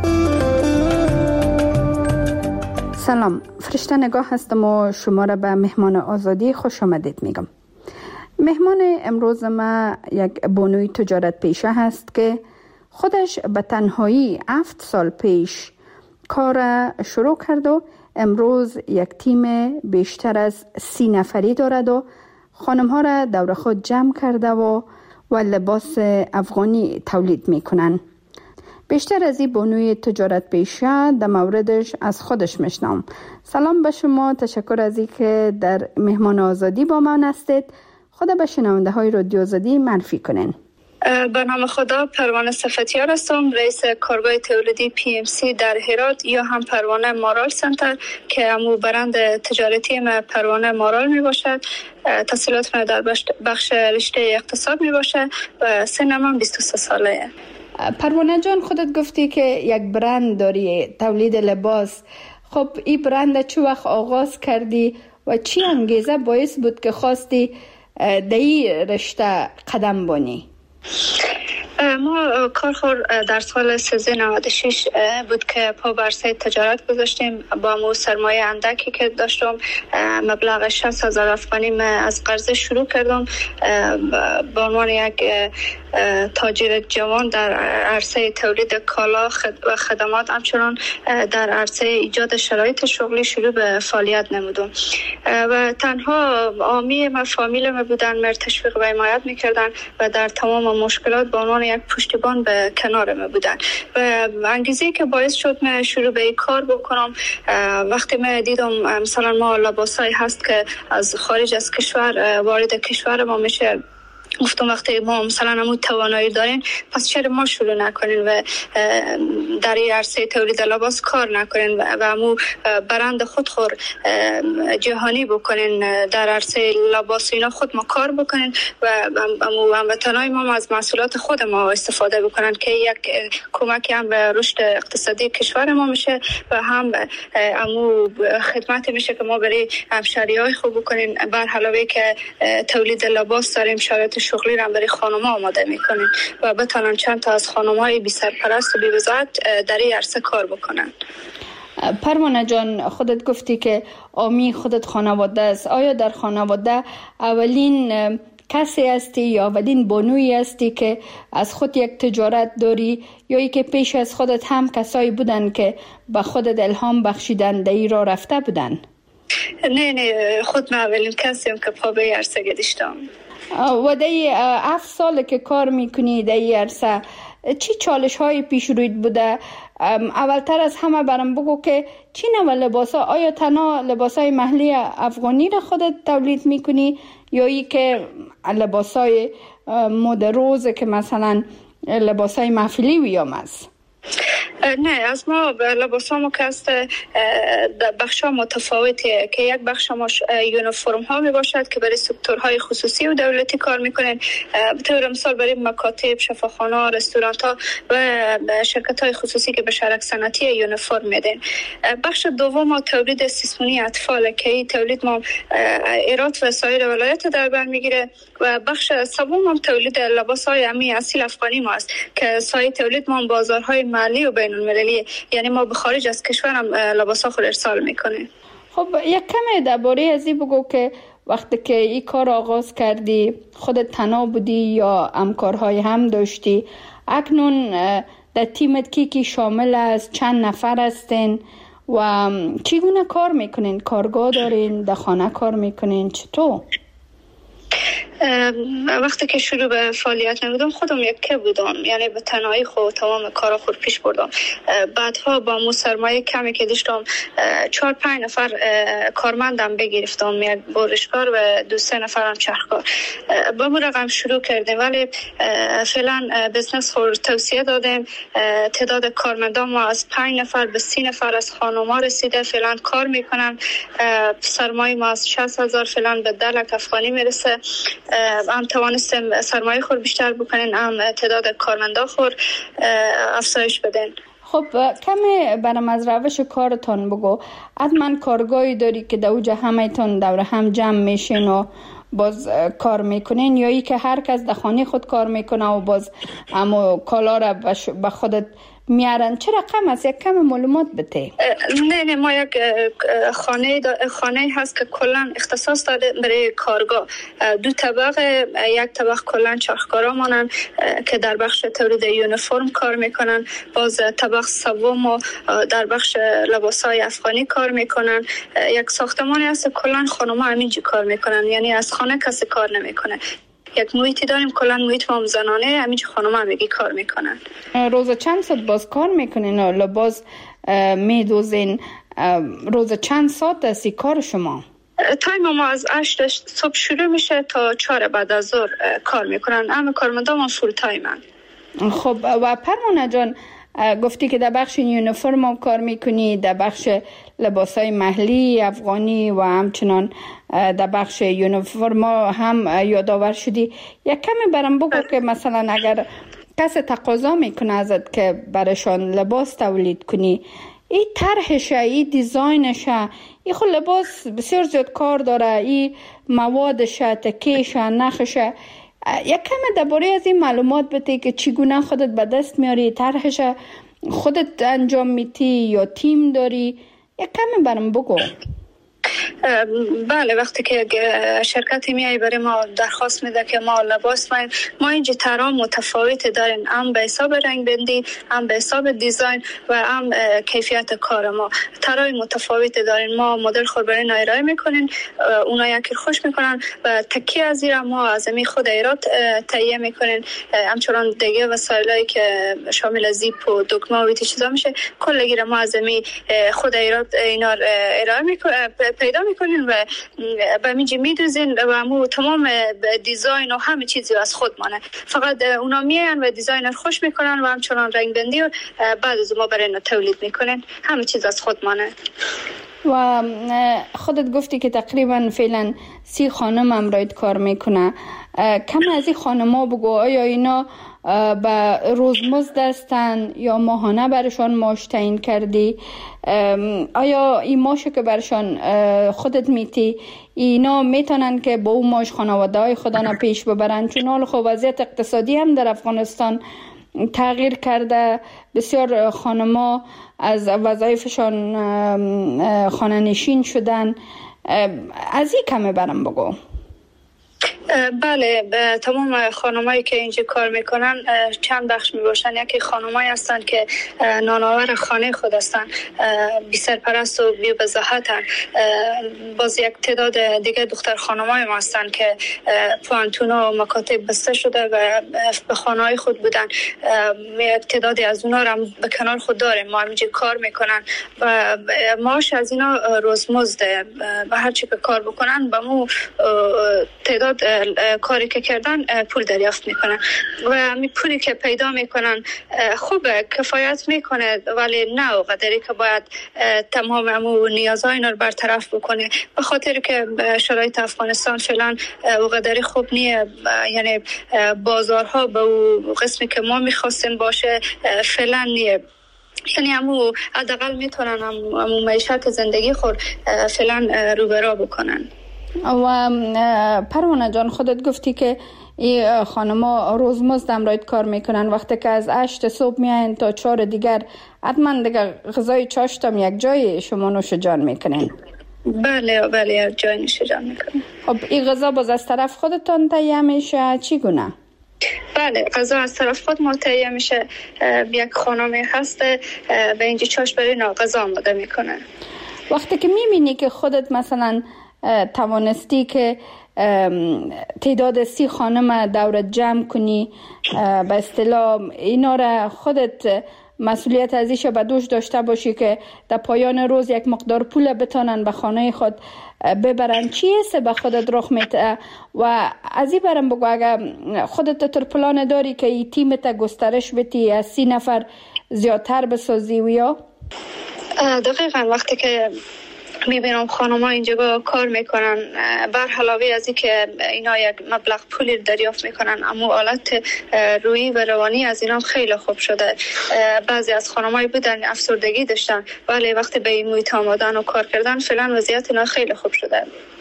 سلام، فرشته نگاه هستم و شما را به مهمان آزادی خوش آمدید میگم. مهمان امروز ما یک بانوی تجارت پیشه هست که خودش به تنهایی هفت سال پیش کار شروع کرد و امروز یک تیم بیشتر از سی نفری دارد و خانم ها را دور خود جمع کرده و و لباس افغانی تولید میکنن. بیشتر از این بانوی تجارت پیشه در موردش از خودش میشنم. سلام به شما، تشکر از این که در مهمان آزادی با من هستید. خدا به شنونده های رادیو آزادی معرفی کنین. به نام خدا، پروانه صفتیار هستم، رئیس کارگاه تولیدی پی ام سی در هرات یا هم پروانه مارال سنتر که همو برند تجارتی ما پروانه مارال می باشد. تحصیلات من در بخش رشته اقتصاد می باشه و سن من بیست و سه ساله. پروانه جان، خودت گفتی که یک برند داری، تولید لباس. خب این برند چه وقت آغاز کردی و چی انگیزه باعث بود که خواستی در این رشته قدم بانی؟ ما کارخور در سال سیزده نود و شش بود که پا بر عرصه تجارت گذاشتیم. با مو سرمایه اندکی که داشتم، مبلغ شصت هزار افغانی از قرضه شروع کردم. به عنوان یک تاجر جوان در عرصه تولید کالا و خدمات، همچنان در عرصه ایجاد شرایط شغلی شروع به فعالیت نمودم و تنها عامی ما فامیل ما بودن، مر تشویق و حمایت میکردن و در تمام مشکلات به عنوان یک پشتیبان به کنار ما بودن. و انگیزه که باعث شد من شروع به این کار بکنم، وقتی من دیدم مثلا ما لباسایی هست که از خارج از کشور وارد کشور ما میشه، گفتم وقتی ما مثلا همون توانایی دارین، پس چرا ما شروع نکنین و در این عرصه تولید لباس کار نکنین و همون برند خود خور جهانی بکنین، در عرصه لباس اینا خود ما کار بکنین و همون هموطنای ما از محصولات خود ما استفاده بکنن که یک کمکی هم به رشد اقتصادی کشور ما میشه و هم همون خدمت میشه که ما برای همشهریای خوب بکنین. بر علاوه که تولید لباس داریم، شرایط شغلی را برای خانم‌ها آماده میکنیم و بتونن چند تا از خانم‌های بی سرپرست و بی وزارت در این عرصه کار بکنن. پروانه جان، خودت گفتی که آمی خودت خانواده است. آیا در خانواده اولین کسی هستی یا اولین بانویی هستی که از خود یک تجارت داری، یا ای که پیش از خودت هم کسایی بودن که به خودت الهام بخشیدن در این راه رفته بودن؟ نه نه، خود من اولین کسیم که پا به عرصه گذاشتم. و در هفت سال که کار میکنی در این عرصه، چی چالش های پیش روید بوده؟ اولتر از همه برام بگو که چی نوع لباس ها، آیا تنها لباس های محلی افغانی را خودت تولید میکنی یا ای که لباس های مد روز که مثلا لباس های محفلی ویام است؟ نه، از ما لباس ها مکست بخش ها متفاوتیه که یک بخش ما یونیفرم ها می باشد که برای سکتورهای خصوصی و دولتی کار میکنن. به طور مثال برای مکاتب، شفاخانه ها، رستوران ها و شرکت های خصوصی که به شرک صنعتی یونیفرم میدن. بخش دوم ما تولید سیسمونی اطفال که این تولید ما ایرات و سایر ولایت در بر میگیره و بخش سوم هم تولید لباس های امی اصیل افغانی ما است که سایر تولید ما بازارهای محلی و بین المللی، یعنی ما به خارج از کشور هم لباسا خود ارسال میکنیم. خب یک کمی درباره ازی بگو که وقتی که این کار آغاز کردی خودت تنها بودی یا همکارهای هم داشتی؟ اکنون در تیمت کی کی شامل است؟ چند نفر هستین و چگونه کار میکنین؟ کارگاه دارین؟ در خانه کار میکنین؟ چطور؟ وقتی که شروع به فعالیت نمودم خودم یکی بودم، یعنی به تنهایی خود تمام کارا خود پیش بردم. بعدها با مو سرمایه کمی که داشتم چهار پنج نفر کارمندم بگرفتم، یک برشکار و دو سه نفرم چرخکار. با مو رقم شروع کردیم، ولی فعلا بزنس خود توسعه دادیم. تعداد کارمندان ما از پنج نفر به سی نفر از خانم‌ها رسیده، فعلا کار میکنن. سرمایه ما از شصت هزار فعلا به ده لک افغانی میرسه. هم توانستیم سرمایه خور بیشتر بکنین، هم تعداد کارمندا خور افزایش بدین. خب کمی برام از روش کارتان بگو. حتما کارگاهی داری که در اوج همه‌تون دور هم جمع میشین و باز کار میکنین، یا ای که هر کس در خانه خود کار میکنه و باز اما کالا را به خودت میارن؟ چه رقم است؟ یک کم معلومات بده. نه نه، ما یک خانه خانه هست که کلا اختصاص داده برای کارگاه. دو طبقه، یک طبقه کلا چرخکارا مانن که در بخش تولید یونیفرم کار میکنن، باز طبقه سوم در بخش لباسای افغانی کار میکنن. یک ساختمانی هست کلا خانم‌ها همینجا کار میکنن، یعنی از خانه کسی کار نمیکنه. یک محیطی داریم کلا محیط ما زنانه، همینجا خانم همگی کار میکنن. روز چند ساعت باز کار میکنین و لباس میدوزین؟ روز چند ساعت است کار شما؟ تایم ما از هشت صبح شروع میشه تا چهار بعد از ظهر کار میکنن. همه کارمندان ما فول تایمن. خب و پروانه جان، گفتی که در بخش یونیفرم هم کار میکنی، در بخش لباسای محلی افغانی و همچنان در بخش یونیفرم هم یادآور شدی. یک کمی برام بگو که مثلا اگر کسی تقاضا میکنه ازت که برایشان لباس تولید کنی، این طرحشه، این دیزاینشه، این خود لباس بسیار زیاد کار داره، این موادشه، تکیشه، نخشه، یک کم درباره از این معلومات بده که چگونه خودت به دست میاری، طرحش خودت انجام میتی یا تیم داری؟ یک کم برام بگو. بله، وقتی که شرکتی میای برای ما درخواست میده که ما لباس ما ما اینجا طرح متفاوت داریم، هم به حساب رنگ بندی، هم به حساب دیزاین و هم کیفیت کار ما طرح متفاوت داریم. ما مدل خود برای ارائه میکنین، اونا یکی خوش میکنن و تکی از این ما از می خود ایراد تهیه میکنین. همچنان دیگه وسایلی که شامل زیپ و دکمه و چیزا میشه کلگی ما از می خود ایراد اینا ارائه میکنن، پیدا میکنین و به میجی میدوزین و همون تمام دیزاین و همه چیزی از خود مانه. فقط اونا میان و دیزاین رو خوش میکنن و همچنان رنگ بندی و بعد از ما برای اینا تولید میکنن. همه چیز از خود مانه. و خودت گفتی که تقریبا فعلا سی خانم امرایت کار میکنه. کم از این خانم ها بگو، آیا اینا به روزمزد هستن یا ماهانه برشان معاش تعیین کردی؟ آیا این معاشی که برشان خودت میتی اینا میتونن که با اون معاش خانواده های خودانا پیش ببرن؟ چون حال خب وضعیت اقتصادی هم در افغانستان تغییر کرده، بسیار خانما از وظایفشان خانه نشین شدن. از این کمه برم بگو. بله، تمام خانمایی که اینجا کار میکنن چند بخش میباشن. یکی خانمایی هستن که نانآور خانه خود هستن، بی سرپرست و بی بزاحتن. باز یک تعداد دیگه دختر خانمای ما هستن که پوانتونا و مکاتب بسته شده و به خانه‌های خود بودن. یک تعدادی از اونا رو به کنار خود داریم، ما اینجا کار میکنن و معاش از اینا روزمزده و هر چی که کار بکنن به مو تعداد کاری که کردن پول دریافت میکنن و همین پولی که پیدا میکنن خوبه، کفایت میکنه، ولی نه اونقدری که باید تمام همون نیازهای اینا رو برطرف بکنه. به خاطر که شرایط افغانستان فعلا اونقدری خوب نیه، یعنی بازارها به اون قسمی که ما میخواستیم باشه فعلا نیه. یعنی همون حداقل میتونن همون معیشت زندگی خود فعلا روبرا بکنن. و پروانه جان، خودت گفتی که این خانما روزمزد امرایت کار میکنن. وقتی که از هشت صبح میاین تا چهار دیگر حتما دیگه غذای چاشتم یک جای شما نوش جان میکنین؟ بله بله، یک جای نوش جان میکنین. خب این غذا باز از طرف خودتان تهیه میشه چی گونه؟ بله، غذا از طرف خود ما تهیه میشه. یک خانمی هست به اینجا چاش برای نا غذا آماده میکنه. وقتی که میبینی که خودت مثلا توانستی که تعداد سی خانم دورت جمع کنی، به اصطلاح اینا را خودت مسئولیت ازیش به دوش داشته باشی که در پایان روز یک مقدار پول بتانن به خانه خود ببرن، چی است به خودت رخ میده؟ و از این برم بگو، اگر خودت تر پلان داری که این تیمت گسترش بدی از سی نفر زیادتر بسازی و یا؟ دقیقا وقتی که میبینم خانم‌ها اینجا کار میکنن، بر علاوه از این که اینا یک مبلغ پولی دریافت میکنن، اما حالت روحی و روانی از اینا خیلی خوب شده. بعضی از خانم‌های بودن افسردگی داشتن، ولی وقتی به این محیط آمدن و کار کردن فعلا وضعیت اینا خیلی خوب شده.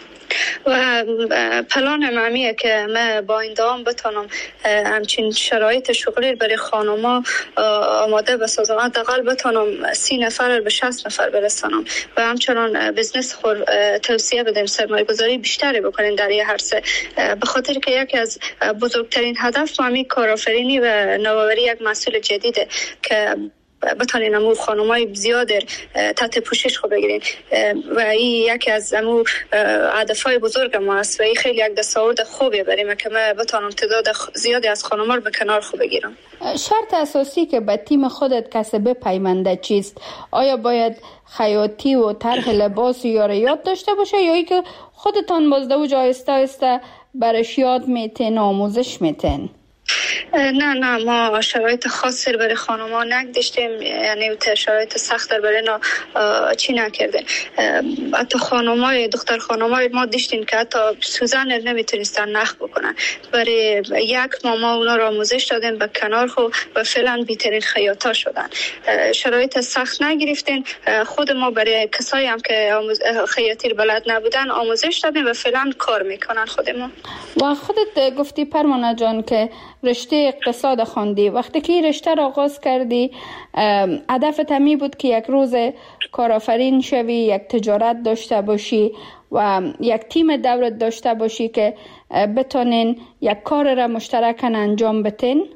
و پلان معمیه که من با این دوام بتونم همچین شرایط شغلی برای خانما آماده بسازم، حداقل بتونم سی نفر به شصت نفر برسانم و همچنان بزنس خود توسعه بدیم، سرمایه گذاری بیشتری بکنیم در یه عرصه. به خاطر که یکی از بزرگترین هدف همین کارآفرینی و نوآوری یک محصول جدیده که بتانین امو خانمای زیاد تحت پوشش خود بگیرین و این یکی از امو هدفهای بزرگ ما است و این خیلی یک دستاورد خوبیه بریم که من بتانم تعداد زیادی از خانما رو به کنار خود بگیرم. شرط اساسی که به تیم خودت کسی بپیونده چیست؟ آیا باید خیاطی و طرح لباس یا یاد داشته باشه یا ای که خودتان بازده و جایسته آیسته برش یاد میتین آموزش میتین؟ نه نه ما شرایط خاصی برای خانم‌ها نگذاشتیم، یعنی شرایط سخت برای اینا چی نکردیم. حتی خانم‌های دختر خانم‌های ما دیشتیم که حتی سوزن نمیتونستن نخ بکنن. برای یک ماه ما اونا را آموزش دادیم به کنار خو و فعلا بی‌ترین خیاطا شدن. شرایط سخت نگرفتیم، خود ما برای کسایی هم که خیاطی بلد نبودن آموزش دادیم و فعلا کار میکنن خودمون. و خودت گفتی پروانه جان که رشته اقتصاد خواندی، وقتی که رشته را آغاز کردی هدفت همی بود که یک روز کارآفرین شوی، یک تجارت داشته باشی و یک تیم دولت داشته باشی که بتونین یک کار را مشترکاً انجام بدین؟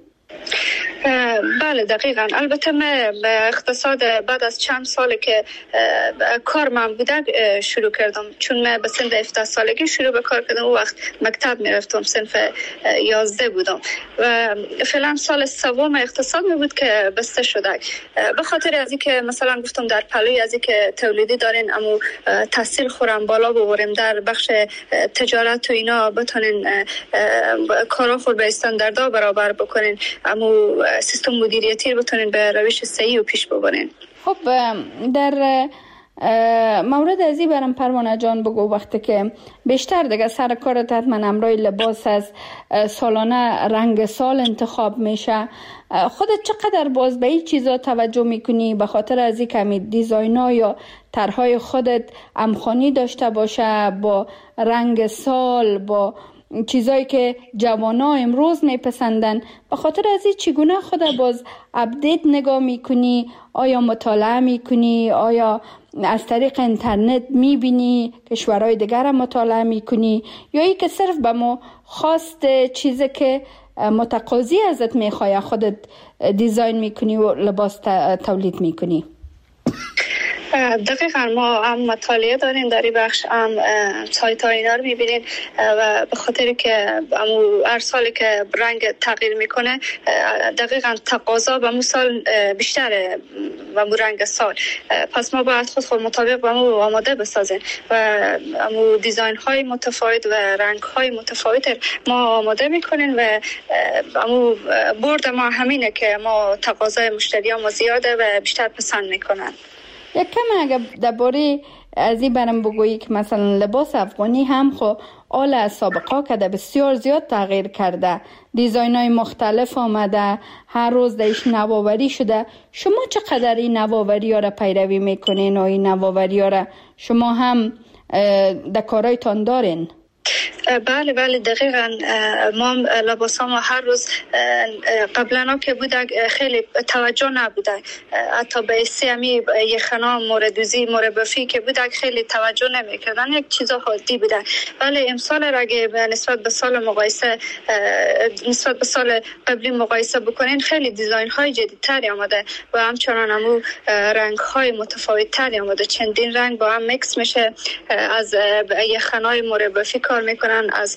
بله دقیقاً. البته من به اقتصاد بعد از چند سال که کار من بوده شروع کردم، چون من به سن هفده سالگی شروع به کار کردم. اون وقت مکتب میرفتم، صنف یازده بودم و فعلا سال سوم اقتصاد می بود که بسته شده. به خاطر از اینکه مثلا گفتم در پلوی از اینکه تولیدی دارین اما تحصیل خورم بالا ببریم در بخش تجارت و اینا بتونین کارا خود به استانداردها برابر بکنین، اما سیستم مدیریتی رو بتونین به روش صحیح و پیش ببرین. خب در مورد ازی برام پروانه جان بگو، وقتی که بیشتر دیگه سر کارت حتما امرای لباس از سالانه رنگ سال انتخاب میشه، خودت چقدر باز به این چیزا توجه میکنی به خاطر از این کمی دیزاین‌ها یا طرحهای خودت امخانی داشته باشه با رنگ سال، با چیزایی که جوانا امروز میپسندن؟ به خاطر از این چگونه خود باز اپدیت نگاه میکنی؟ آیا مطالعه میکنی؟ آیا از طریق اینترنت میبینی کشورهای دیگر هم مطالعه میکنی؟ یا ای که صرف به ما خواست چیزی که متقاضی ازت میخواه خودت دیزاین میکنی و لباس تولید میکنی؟ دقیقا ما هم مطالعه داریم در این بخش، هم سایت ها اینا رو میبینید و به خاطر که هر سالی که رنگ تغییر میکنه دقیقا تقاضا به مو سال بیشتره و مو رنگ سال، پس ما باید خود خود مطابق به مو آماده بسازیم و مو دیزاین های متفاوت و رنگ های متفاوت ما آماده میکنیم و مو برد ما همینه که ما تقاضای مشتری ها ما زیاده و بیشتر پسند میکنن. یک کم اگر درباره از این برم بگویی که مثلا لباس افغانی هم خو آل از سابقا کده بسیار زیاد تغییر کرده، دیزاین های مختلف آمده، هر روز دیش نوآوری شده. شما چقدر این نوآوری ها را پیروی میکنین و این نوآوری ها را شما هم در کارایتان دارین؟ بله بله دقیقاً. ما لباس ما هر روز قبلا که بوده خیلی توجه نبوده، حتی به سیمی یخنا موردوزی مربفی که بوده خیلی توجه نمیکردن، یک چیزا عادی بوده. ولی امسال اگه نسبت به سال مقایسه نسبت به سال قبلی مقایسه بکنین خیلی دیزاین های جدیدتری آمده و همچنان همو رنگ های متفاوت تری آمده، چندین رنگ با هم میکس میشه. از یخنای مربفی کار میکنن، از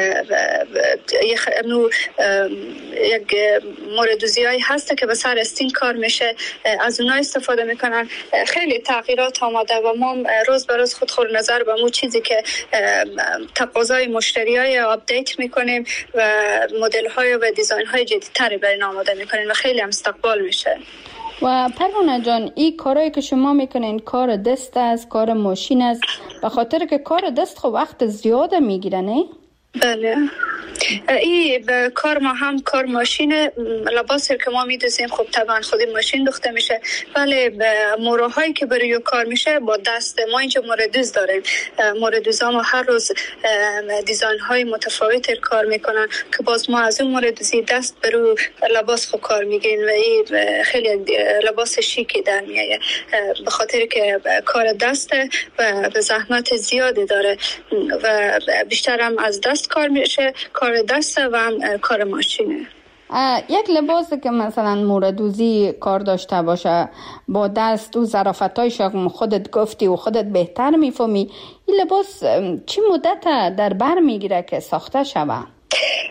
یک موردوزی هایی هسته که به سر استین کار میشه، از اونها استفاده میکنن. خیلی تغییرات آمده و ما روز به روز خود خود نظر به مو چیزی که تقاضای مشتری های آپدیت میکنیم و مدل های و دیزاین های جدیدتری برای آماده میکنیم و خیلی هم استقبال میشه. و پروانه جان این کارهایی که شما میکنین کار دست است، کار ماشین است، به خاطر که کار دست خب وقت زیاده میگیره نه؟ بله این کار ما هم کار ماشین، لباسی که ما میدوزیم خب طبعا خودی ماشین دوخته میشه، ولی موراهایی که برای کار میشه با دست ما اینجا موردوز داریم. موردوزا ما هر روز دیزاین های متفاوت کار میکنن که باز ما از اون موردوزی دست برو لباس خود کار میگیریم و این خیلی لباس شیکی در میایه به خاطر که کار دسته و به زحمت زیادی داره و بیشتر هم از دست کار میشه، کار دسته و هم کار ماشینه. یک لباسی که مثلا موردوزی کار داشته باشه با دست و ظرافتایش خودت گفتی و خودت بهتر میفهمی، این لباس چی مدت در بر میگیره که ساخته شوه؟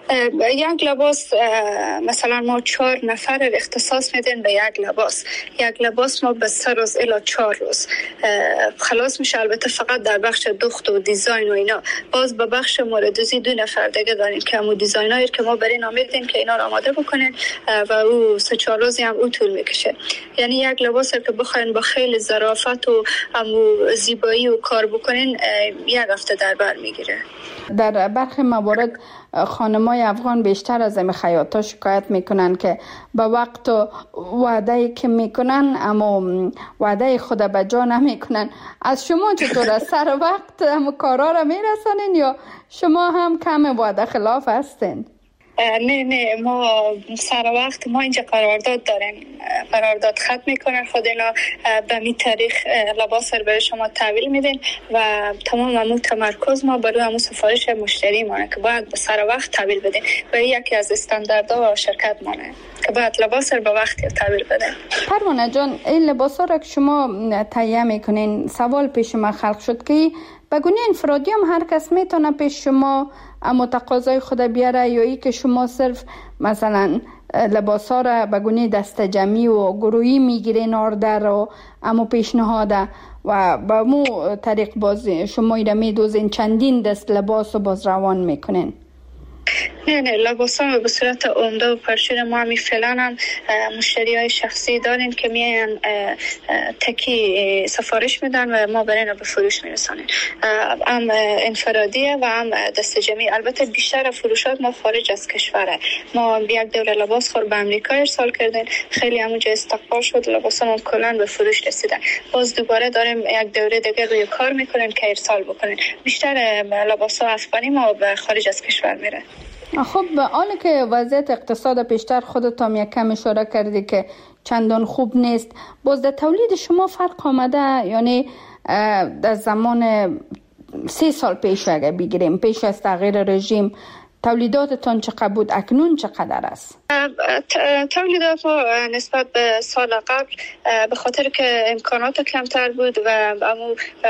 یک لباس مثلا ما چهار نفر اختصاص میدیم به یک لباس. یک لباس ما به سه روز الی چهار روز خلاص میشه. البته فقط در بخش دوخت و دیزاین و اینا. باز به بخش موردوزی دو نفر دیگه داریم که همون دیزاینایی که ما برین آمیدیم که اینا رو آماده بکنین و او سه چهار روزی هم او طول میکشه. یعنی یک لباس که بخواین با خیلی ظرافت و همون زیبایی و کار بکنین یک هفته در بر میگیره. در برخی موارد خانمای افغان بیشتر از این خیاطا شکایت میکنن که با وقت و وعده که میکنن اما وعده خود به جا نمیکنن. از شما چطور است؟ سر وقت هم کارا را میرسانین یا شما هم کم وعده خلاف هستین؟ نه نه ما سر وقت ما اینجا قرارداد داریم. قرارداد ختم میکنن خود اینا به می تاریخ لباس رو به شما تحویل میدین و تمام همون تمرکز ما برای همون سفارش مشتری مانه که باید به سر وقت تحویل بدین و یکی از استانداردها و شرکت مانه که باید لباس رو به وقت تحویل بدین. پروانه جان، این لباس ها را که شما تهیه میکنین، سوال پیش ما خلق شد که به گونه انفرادی هم هر کس میتونه پیش شما اما تقاضای خود بیاره یا ای که شما صرف مثلا لباس ها را به گونه دست جمعی و گروهی میگیرین آردر و اما پیشنهاده و با مو طریق باز شما ایره میدوزین چندین دست لباس و باز روان میکنین؟ نه نه لباس ها به صورت عمده و پرچین ما همی فعلا هم مشتری های شخصی داریم که میان تکی سفارش میدن و ما برای به فروش میرسانیم. هم انفرادیه و هم دست جمعی. البته بیشتر فروشات ما خارج از کشوره. ما یک دوره لباس خور به امریکا ارسال کردیم، خیلی همونجا استقبال شد، لباس ما کلان به فروش رسیدن. باز دوباره داریم یک دوره دیگه روی کار میکنیم که ارسال بکنیم. بیشتر لباس ها افغانی ما به خارج از کشور میره. خب حالا که وضعیت اقتصاد پیشتر خودت هم یک کم اشاره کردی که چندان خوب نیست، باز در تولید شما فرق آمده؟ یعنی در زمان سه سال پیش اگه بگیریم پیش از تغییر رژیم تولیداتتان چقدر بود، اکنون چقدر است؟ تولیدات ما نسبت به سال قبل به خاطر که امکانات کمتر بود و امو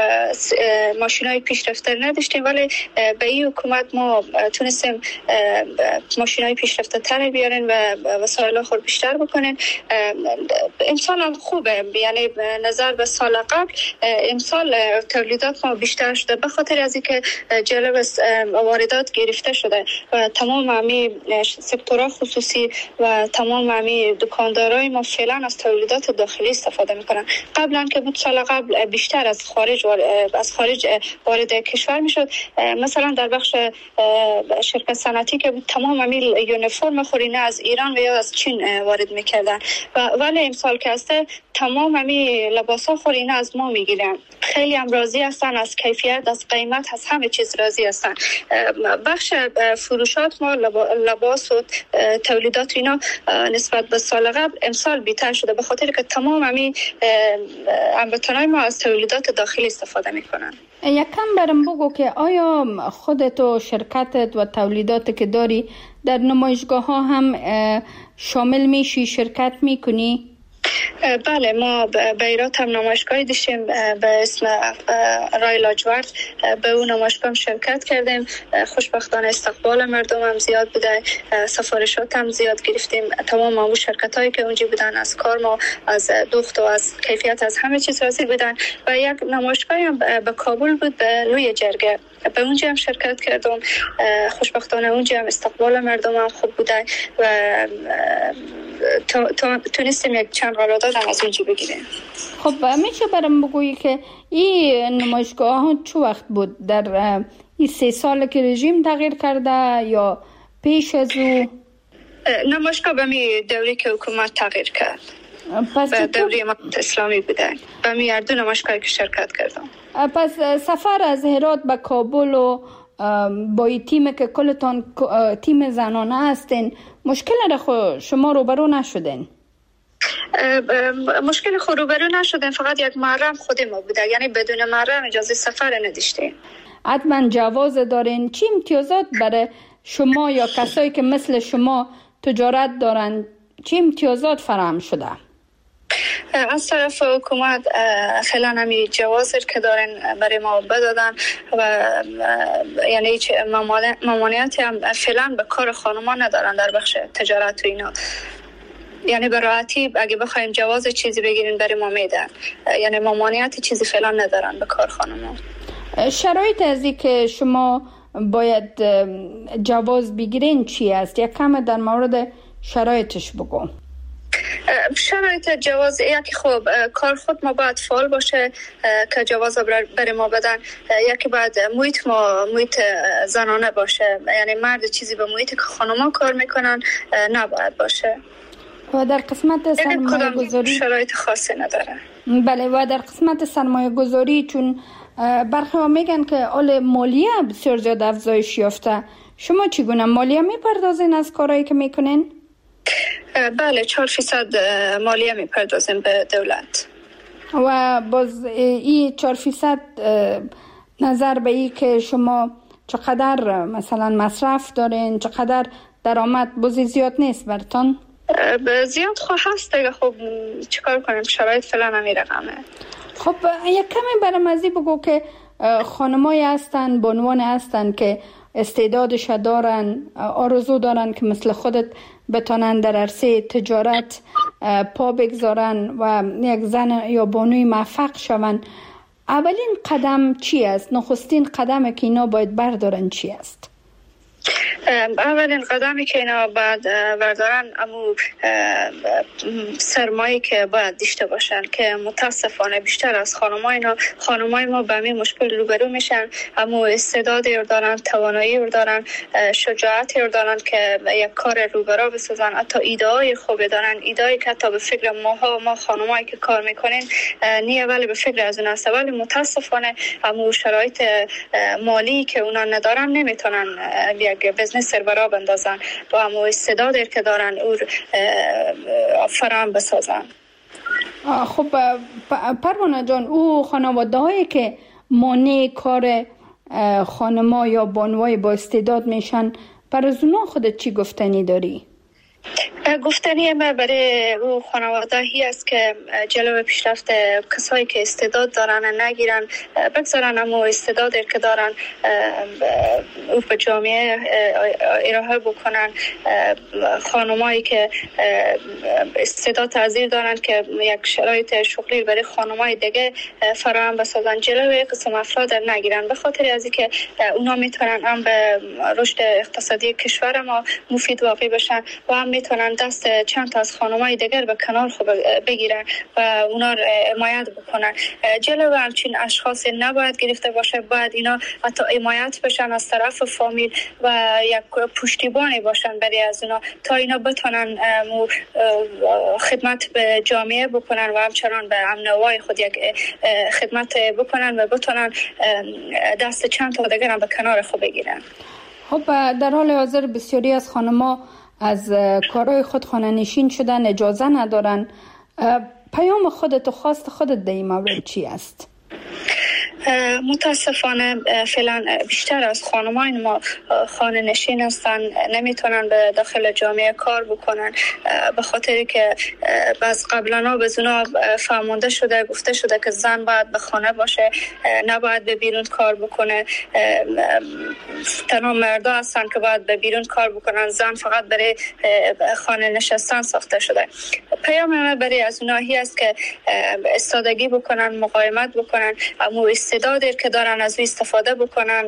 ماشینای پیشرفته نداشتیم، ولی به این حکومت ما تونستیم ماشینای پیشرفته تر بیارین و وسایل خود بیشتر بکنین. امسال هم خوبه، یعنی نظر به سال قبل امسال تولیدات ما بیشتر شده به خاطر از اینکه جلب واردات گرفته شده و تمام همی سکتورها خصوصی و تمام همی دکاندارای ما فعلا از تولیدات داخلی استفاده میکنن. قبلا که بود سال قبل بیشتر از خارج از خارج وارد کشور میشد. مثلا در بخش شرکت صنعتی که بود تمام همی یونیفرم خورینه از ایران و یا از چین وارد میکردن و ولی امسال که هسته تمام همی لباسا خورینه از ما میگیرن. خیلی هم راضی هستن از کیفیت، از قیمت، از همه چیز راضی هستن. بخش فروشات ما لباس و تولیدات اینا نسبت به سال قبل امسال بیشتر شده به خاطر که تمام همین هموطنای ما از تولیدات داخلی استفاده میکنن. یکم برام بگو که آیا خودت و شرکتت و تولیدات که داری در نمایشگاه ها هم شامل میشی، شرکت میکنی؟ بله، ما به ایرات هم نمایشگاهی داشتیم به اسم رای لاجورد. به اون نمایشگاه شرکت کردیم. خوشبختانه استقبال مردم هم زیاد بوده، سفارشات هم زیاد گرفتیم. تمام اون شرکت هایی که اونجا بودن از کار ما، از دوخت و از کیفیت، از همه چیز راضی بودن. و یک نمایشگاهی هم به کابل بود به روی جرگه، به اونجا هم شرکت کردم. خوشبختانه اونجا هم استقبال مردم هم خوب بوده و تونستیم یک چند قرارداد هم از اونجا بگیریم. خب میشه برام بگویی که این نمایشگاه ها چه وقت بود؟ در این سه سال که رژیم تغییر کرده یا پیش از او؟ نمایشگاه به می دوری که حکومت تغییر کرد، پس به دوری امارت اسلامی بوده. به می هر دو نمایشگاهی که شرکت کردم. پس سفر از هرات به کابل و با این تیم که کلتان تیم زنانه هستین، مشکل را شما روبرو نشدین؟ مشکل خود روبرو نشدین، فقط یک محرم خود ما بوده، یعنی بدون محرم اجازه سفر نداشتیم. حتما جواز دارین. چی امتیازات برای شما یا کسایی که مثل شما تجارت دارن، چی امتیازات فراهم شده؟ از طرف حکومت فعلا همی جوازی که دارن برای ما بدادن و یعنی هیچ ممانعتی هم فعلا به کار خانما ندارن در بخش تجارت و اینا. یعنی به راحتی اگه بخوایم جواز چیزی بگیرین برای ما میدن، یعنی ممانعتی چیزی فعلا ندارن به کار خانما. شرایط از این که شما باید جواز بگیرین چی است؟ یک کم در مورد شرایطش بگو. شرایط جواز یکی خوب کار خود ما باید فعال باشه که جواز برای ما بدن، یکی باید محیط ما محیط زنانه باشه، یعنی مرد چیزی به محیط که خانما کار میکنن نباید باشه. و در قسمت سرمایه گذاری شرایط خاصی نداره. بله، و در قسمت سرمایه گذاری چون برخی ها میگن که اول مالیه بسیار زیاد افزایش یافته، شما چگونه مالیه میپردازین از کارهایی که میکنین؟ بله، چهار فیصد مالیه میپردازیم به دولت. و باز این چهار فیصد نظر به این که شما چقدر مثلا مصرف دارین، چقدر درآمد، بازی زیاد نیست برتان؟ زیاد خواه هست دیگه. خب چیکار کنیم، شرایط فعلا همی رقمه. خب یک کمی برام ازی بگو که خانمایی هستن، بانوان هستن که استعدادش دارن، آرزو دارن که مثل خودت بتانن در عرصه تجارت پا بگذارن و یک زن یا بانوی موفق شون. اولین قدم چی است؟ نخستین قدم که اینا باید بردارن چی است؟ اولین قدمی که اینا باید بردارن امو سرمایه که باید داشته باشن که متاسفانه بیشتر از خانمای اینا خانمای ما به همین مشکل روبرو میشن. امو استعدادی رو دارن، توانایی رو دارن، شجاعتی رو دارن که یک کار روبرو بسازن، حتی ایده‌های خوبی دارن، ایده‌ای که حتی به فکر ماها ما خانمایی که کار میکنین نیه، ولی به فکر از اون است. ولی متاسفانه امو شرایط مالی که اونا ندارن نمیتونن یک بزنس سربرا بندازن و همو استعدادی که دارن او فراهم بسازن. خب پروانه جان، او خانواده هایی که مانع کار خانما یا بانوای با استعداد میشن، پر از اونا خودت چی گفتنی داری؟ گفتنی ما برای او خانواده هی است که جلو پیشرفت کسایی که استعداد دارن نگیرن، بگذارن اما استعدادی که دارن او به جامعه ارائه بکنن. خانمایی که استعداد تحضیر دارن که یک شرایط شغلی برای خانمای دیگه فراهم بسازن، جلوی قسم افراد نگیرن، به خاطر از اینکه اونا میتونن هم به رشد اقتصادی کشور ما مفید واقع بشن و هم میتونن دست چند تا از خانمای دیگر به کنار خوب بگیرن و اونا رو حمایت بکنن. جلو همچین اشخاص نباید گرفته باشه، باید اینا حتی حمایت بشن از طرف فامیل و یک پشتیبانی باشن برای از اونا تا اینا بتونن خدمت به جامعه بکنن و همچنان به امن و وای خود یک خدمت بکنن و بتونن دست چند تا دیگر هم به کنار خوب بگیرن. خب در حال حاضر بسیاری از خانم‌ها از کارهای خود خانه نشین شدن، اجازه ندارن. پیام خودت و خواست خودت در این مورد چی است؟ متاسفانه فعلا بیشتر از خانمای ما خانه نشین هستن، نمیتونن به داخل جامعه کار بکنن به خاطری که باز قبلا به اونا فهمونده شده، گفته شده که زن باید به خانه باشه، نباید به بیرون کار بکنه. تنها مردا هستن که باید به بیرون کار بکنن، زن فقط برای خانه نشستن ساخته شده. پیام من برای از اونها هی است که استادگی بکنن، مقاومت بکنن، اما استعدادی که دارن از او استفاده بکنن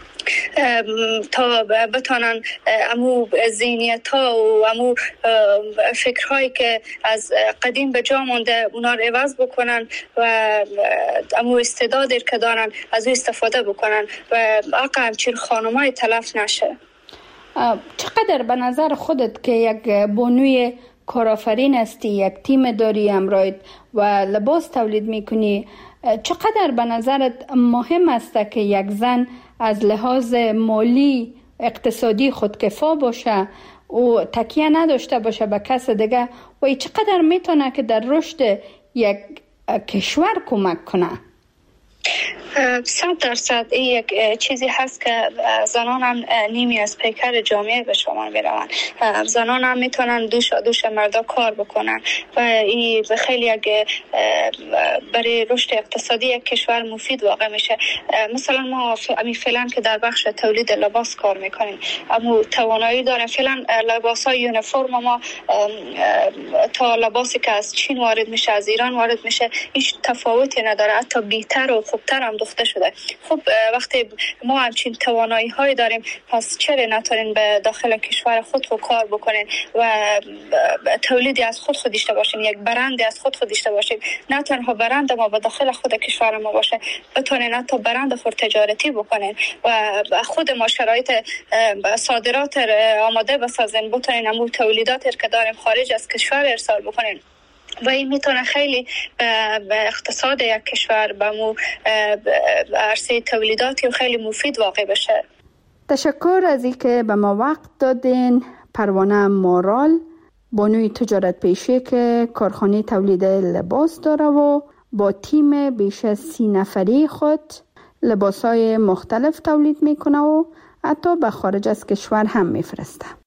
تا بتونن امو ذهنیت ها و امو فکرهایی که از قدیم به جا مونده اونا رو عوض بکنن و امو استعدادی که دارن از او استفاده بکنن و آقا همچین خانمای تلف نشه. چقدر به نظر خودت که یک بانوی کارآفرین هستی، یک تیم داری همراهت و لباس تولید میکنی، چقدر به نظرت مهم است که یک زن از لحاظ مالی اقتصادی خودکفا باشه و تکیه نداشته باشه به کس دیگه و چقدر میتونه که در رشد یک کشور کمک کنه؟ صد درصد این یک چیزی هست که زنان هم نیمی از پیکر جامعه به شما میروند. زنان هم میتونن دوش دوش مردا کار بکنن و این خیلی یک برای رشد اقتصادی یک کشور مفید واقع میشه. مثلا ما فعلا که در بخش تولید لباس کار میکنیم، اما توانایی داریم فعلا لباس های یونیفرم ما تا لباسی که از چین وارد میشه از ایران وارد میشه هیچ تفاوتی نداره، حتی بی‌تر و خوبتر هم دخته شده. خب وقتی ما همچین توانایی های داریم، پس چرا نتونین به داخل کشور خود رو کار بکنین و تولیدی از خود خود داشته باشین، یک برند از خود خود داشته باشین. نه تنها برند ما به داخل خود کشور ما باشه، بتونین حتی برند خود تجارتی بکنین و خود ما شرایط صادرات آماده بسازین، بتونین همون تولیدات که داریم خارج از کشور ارسال بکنین و این میتونه خیلی به اقتصاد یک کشور به مو عرصه تولیداتی و خیلی مفید واقع بشه. تشکر از اینکه به ما وقت دادین. پروانه مارال، بانوی تجارت پیشه که کارخانه تولید لباس داره و با تیم بیش از سی نفری خود لباسای مختلف تولید میکنه و حتی به خارج از کشور هم میفرسته.